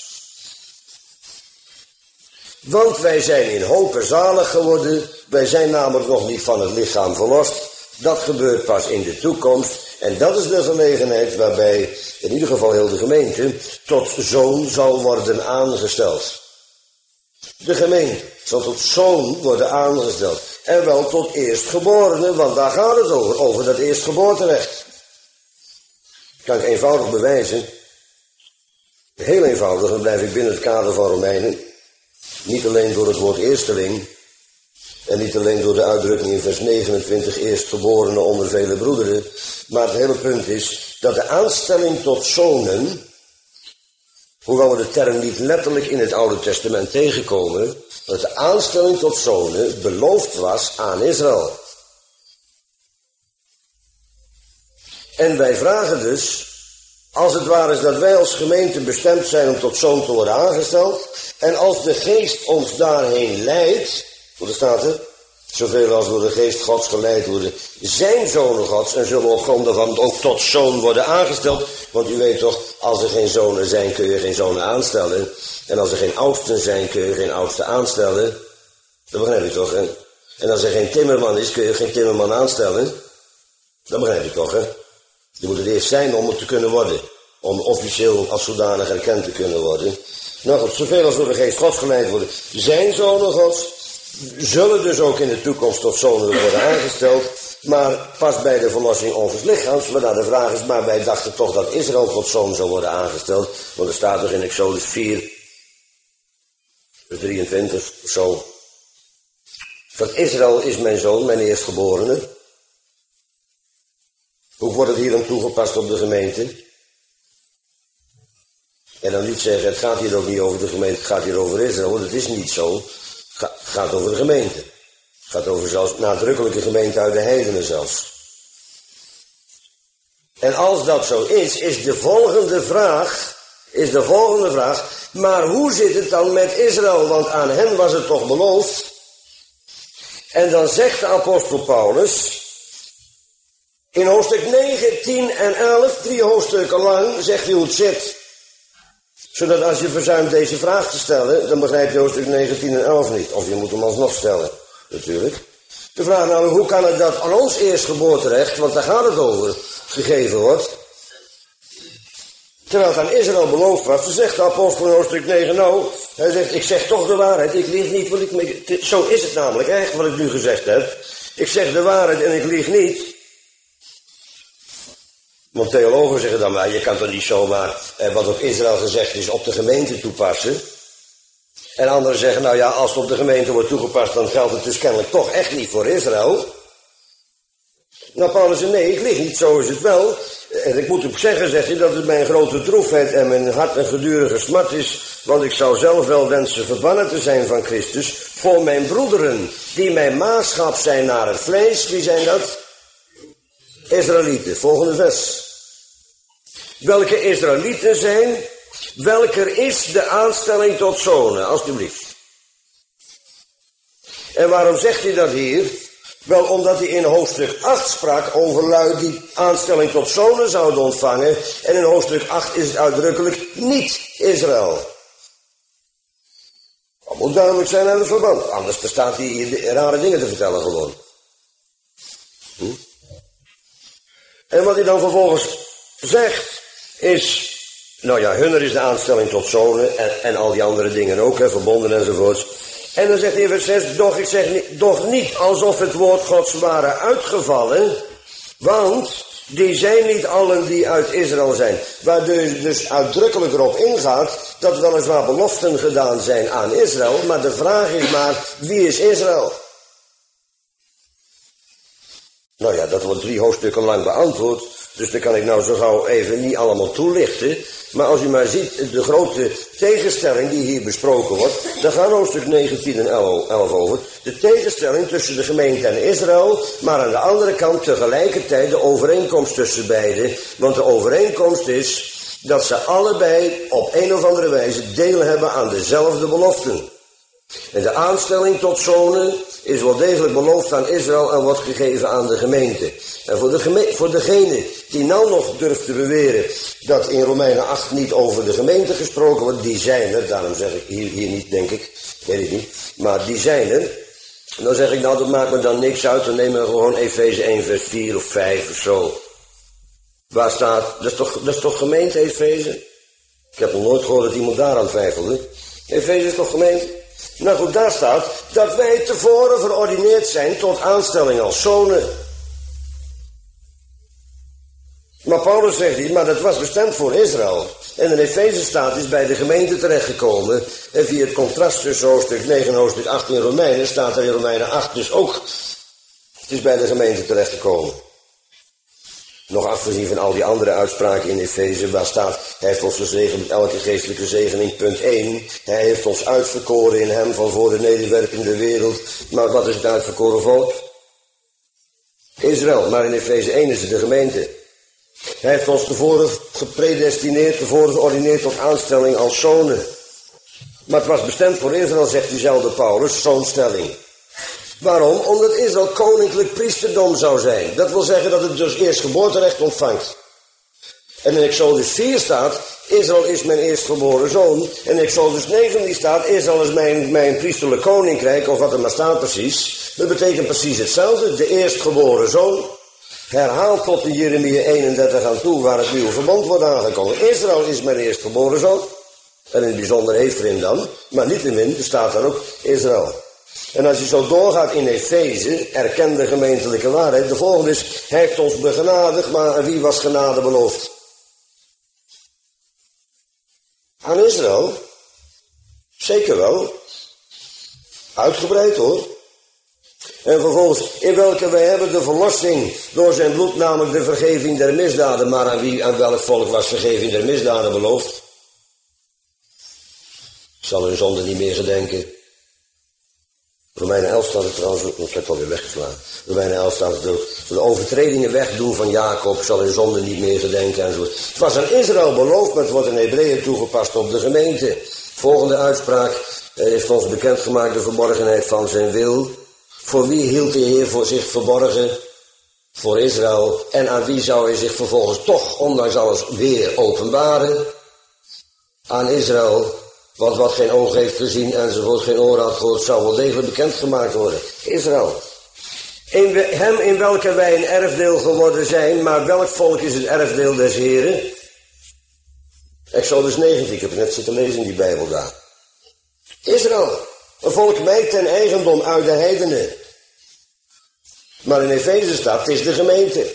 Want wij zijn in hope zalig geworden, wij zijn namelijk nog niet van het lichaam verlost. Dat gebeurt pas in de toekomst. En dat is de gelegenheid waarbij, in ieder geval heel de gemeente, tot zoon zal worden aangesteld. De gemeente zal tot zoon worden aangesteld. En wel tot eerstgeborene, want daar gaat het over, over dat eerstgeboorterecht. Kan ik eenvoudig bewijzen. Heel eenvoudig, dan blijf ik binnen het kader van Romeinen. Niet alleen door het woord eersteling. En niet alleen door de uitdrukking in vers negenentwintig, eerstgeborene onder vele broederen. Maar het hele punt is dat de aanstelling tot zonen, hoewel we de term niet letterlijk in het Oude Testament tegenkomen, dat de aanstelling tot zonen beloofd was aan Israël. En wij vragen dus, als het waar is dat wij als gemeente bestemd zijn om tot zoon te worden aangesteld, en als de geest ons daarheen leidt, want er staat er, zoveel als door de geest Gods geleid worden, zijn zonen Gods en zullen op grond daarvan ook tot zoon worden aangesteld. Want u weet toch, als er geen zonen zijn kun je geen zonen aanstellen. En als er geen oudsten zijn kun je geen oudsten aanstellen. Dat begrijp je toch, hè? En als er geen timmerman is kun je geen timmerman aanstellen. Dat begrijp je toch, hè? Je moet het eerst zijn om het te kunnen worden. Om officieel als zodanig erkend te kunnen worden. Nou goed, zoveel als door de geest Gods geleid worden, zijn zonen Gods, zullen dus ook in de toekomst tot zonen worden aangesteld. maar pas bij de verlossing onverslichaamd. Maar de vraag is, maar wij dachten toch dat Israël tot zoon zou worden aangesteld. Want er staat toch in Exodus vier, drieëntwintig of zo. Dat Israël is mijn zoon, mijn eerstgeborene. Hoe wordt het hier dan toegepast op de gemeente? En dan niet zeggen, het gaat hier ook niet over de gemeente, het gaat hier over Israël. Want het is niet zo. Het gaat over de gemeente. Het gaat over zelfs nadrukkelijke gemeente uit de heidenen zelfs. En als dat zo is, is de volgende vraag, is de volgende vraag, maar hoe zit het dan met Israël? Want aan hen was het toch beloofd. En dan zegt de apostel Paulus, in hoofdstuk negen, tien en elf, drie hoofdstukken lang, zegt hij hoe het zit. Zodat als je verzuimt deze vraag te stellen, dan begrijp je hoofdstuk negen, tien en elf niet. Of je moet hem alsnog stellen, natuurlijk. De vraag namelijk, hoe kan het dat aan ons eerstgeboorterecht, want daar gaat het over, gegeven wordt. Terwijl het aan Israël beloofd was, dan zegt de apostel in hoofdstuk negen, nou, hij zegt, ik zeg toch de waarheid, ik lieg niet, want ik, zo is het namelijk, echt wat ik nu gezegd heb. Ik zeg de waarheid en ik lieg niet. Want theologen zeggen dan, maar je kan toch niet zomaar eh, wat op Israël gezegd is op de gemeente toepassen. En anderen zeggen, nou ja, als het op de gemeente wordt toegepast, dan geldt het dus kennelijk toch echt niet voor Israël. Nou, Paulus zei, nee, ik lieg niet, zo is het wel. En ik moet ook zeggen, zegt hij, dat het mijn grote droefheid en mijn hart een gedurige smart is, want ik zou zelf wel wensen verbannen te zijn van Christus, voor mijn broederen, die mijn maatschap zijn naar het vlees. Wie zijn dat? Israëlieten, volgende vers. Welke Israëlieten zijn, welker is de aanstelling tot zonen, alstublieft. En waarom zegt hij dat hier? Wel, omdat hij in hoofdstuk acht sprak over lui die aanstelling tot zonen zouden ontvangen. En in hoofdstuk acht is het uitdrukkelijk niet Israël. Dat moet duidelijk zijn aan het verband. Anders staat hij hier rare dingen te vertellen gewoon. Hm? En wat hij dan vervolgens zegt is, nou ja, hunner is de aanstelling tot zonen en, en al die andere dingen ook, hè, verbonden enzovoorts. En dan zegt hij in vers zes, doch ik zeg niet, doch niet alsof het woord Gods waren uitgevallen, want die zijn niet allen die uit Israël zijn. Waar dus, dus uitdrukkelijk erop ingaat dat weliswaar beloften gedaan zijn aan Israël, maar de vraag is maar, wie is Israël? Nou ja, dat wordt drie hoofdstukken lang beantwoord, dus dat kan ik nou zo gauw even niet allemaal toelichten. Maar als u maar ziet, de grote tegenstelling die hier besproken wordt, dan gaan hoofdstuk negen, tien en elf over. De tegenstelling tussen de gemeente en Israël, maar aan de andere kant tegelijkertijd de overeenkomst tussen beiden. Want de overeenkomst is dat ze allebei op een of andere wijze deel hebben aan dezelfde beloften. En de aanstelling tot zonen is wel degelijk beloofd aan Israël en wordt gegeven aan de gemeente. En voor, de geme- voor degene die nou nog durft te beweren dat in Romeinen acht niet over de gemeente gesproken wordt, die zijn er, daarom zeg ik hier, hier niet, denk ik, weet ik niet, maar die zijn er. En dan zeg ik, nou dat maakt me dan niks uit, dan nemen we gewoon Efeze één vers vier of vijf of zo. Waar staat, dat is toch, dat is toch gemeente Efeze? Ik heb nog nooit gehoord dat iemand daaraan twijfelde. Efeze is toch gemeente? Nou goed, daar staat dat wij tevoren verordineerd zijn tot aanstelling als zonen. Maar Paulus zegt hier, maar dat was bestemd voor Israël. En in Efeze staat is bij de gemeente terechtgekomen. En via het contrast tussen hoofdstuk negen en hoofdstuk acht in Romeinen staat er in Romeinen acht dus ook. Het is bij de gemeente terechtgekomen. Nog afgezien van al die andere uitspraken in Efeze, waar staat, hij heeft ons gezegend met elke geestelijke zegening, punt één. Hij heeft ons uitverkoren in hem van voor de nederwerpende wereld. Maar wat is het uitverkoren volk? Israël, maar in Efeze één is het de gemeente. Hij heeft ons tevoren gepredestineerd, tevoren geordineerd tot aanstelling als zonen. Maar het was bestemd voor Israël, zegt diezelfde Paulus, zo'n stelling. Waarom? Omdat Israël koninklijk priesterdom zou zijn. Dat wil zeggen dat het dus eerst geboorterecht ontvangt. En in Exodus vier staat, Israël is mijn eerstgeboren zoon. En in Exodus negen die staat, Israël is mijn, mijn priesterlijk koninkrijk, of wat er maar staat precies. Dat betekent precies hetzelfde, de eerstgeboren zoon. Herhaalt tot in Jeremia eenendertig aan toe, waar het nieuwe verbond wordt aangekondigd. Israël is mijn eerstgeboren zoon. En in het bijzonder Efraïm dan, maar niet in min, er staat dan ook Israël. En als je zo doorgaat in Efeze, erken de gemeentelijke waarheid. De volgende is, hij heeft ons begenadigd, maar aan wie was genade beloofd? Aan Israël? Zeker wel. Uitgebreid hoor. En vervolgens, in welke wij hebben de verlossing door zijn bloed, namelijk de vergeving der misdaden. Maar aan wie, aan welk volk was vergeving der misdaden beloofd? Ik zal hun zonde niet meer gedenken. Romeinen elf staat het trouwens ook, ik heb het alweer weggeslagen. Romeinen elf staat het ook. De overtredingen wegdoen van Jacob, zal hun zonde niet meer gedenken enzovoort. Het was aan Israël beloofd, maar het wordt in Hebreeën toegepast op de gemeente. Volgende uitspraak heeft ons bekendgemaakt de verborgenheid van zijn wil. Voor wie hield de Heer voor zich verborgen? Voor Israël. En aan wie zou hij zich vervolgens toch, ondanks alles, weer openbaren? Aan Israël. Want wat geen oog heeft gezien enzovoort, geen oor had gehoord, zou wel degelijk bekendgemaakt worden. Israël. In hem in welke wij een erfdeel geworden zijn, maar welk volk is het erfdeel des Heren? Exodus negentien, ik heb het net zitten lezen in die Bijbel daar. Israël. Een volk mij ten eigendom uit de heidenen. Maar in Efeze staat, het is de gemeente.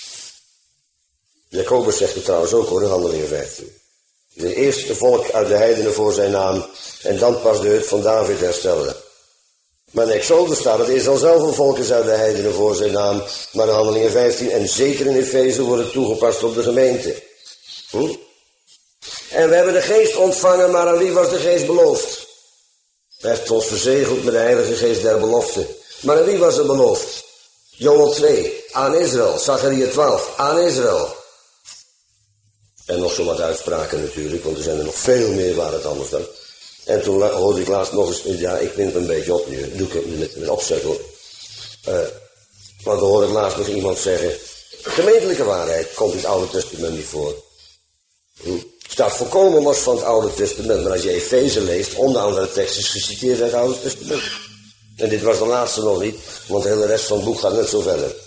Jacobus zegt het trouwens ook hoor, in Handelingen vijftien. De eerste volk uit de heidenen voor zijn naam. En dan pas de hut van David herstellen. Maar in Exodus staat het Israël zelf een volk is uit de heidenen voor zijn naam. Maar in Handelingen vijftien en zeker in Efeze wordt het toegepast op de gemeente. Hm? En we hebben de geest ontvangen, maar aan wie was de geest beloofd? Hij heeft ons verzegeld met de heilige geest der belofte. Maar aan wie was er beloofd? Joel twee, aan Israël. Zachariah twaalf, aan Israël. En nog zo wat uitspraken natuurlijk, want er zijn er nog veel meer waar het anders dan. En toen hoorde ik laatst nog eens, ja, ik vind het een beetje op nu, doe ik het met, met opzet hoor. Uh, want dan hoorde ik laatst nog iemand zeggen, gemeentelijke waarheid komt in het Oude Testament niet voor. Hm. Staat volkomen los van het Oude Testament, maar als je Efeze leest, onder andere tekst is geciteerd uit het Oude Testament. En dit was de laatste nog niet, want de hele rest van het boek gaat net zo verder.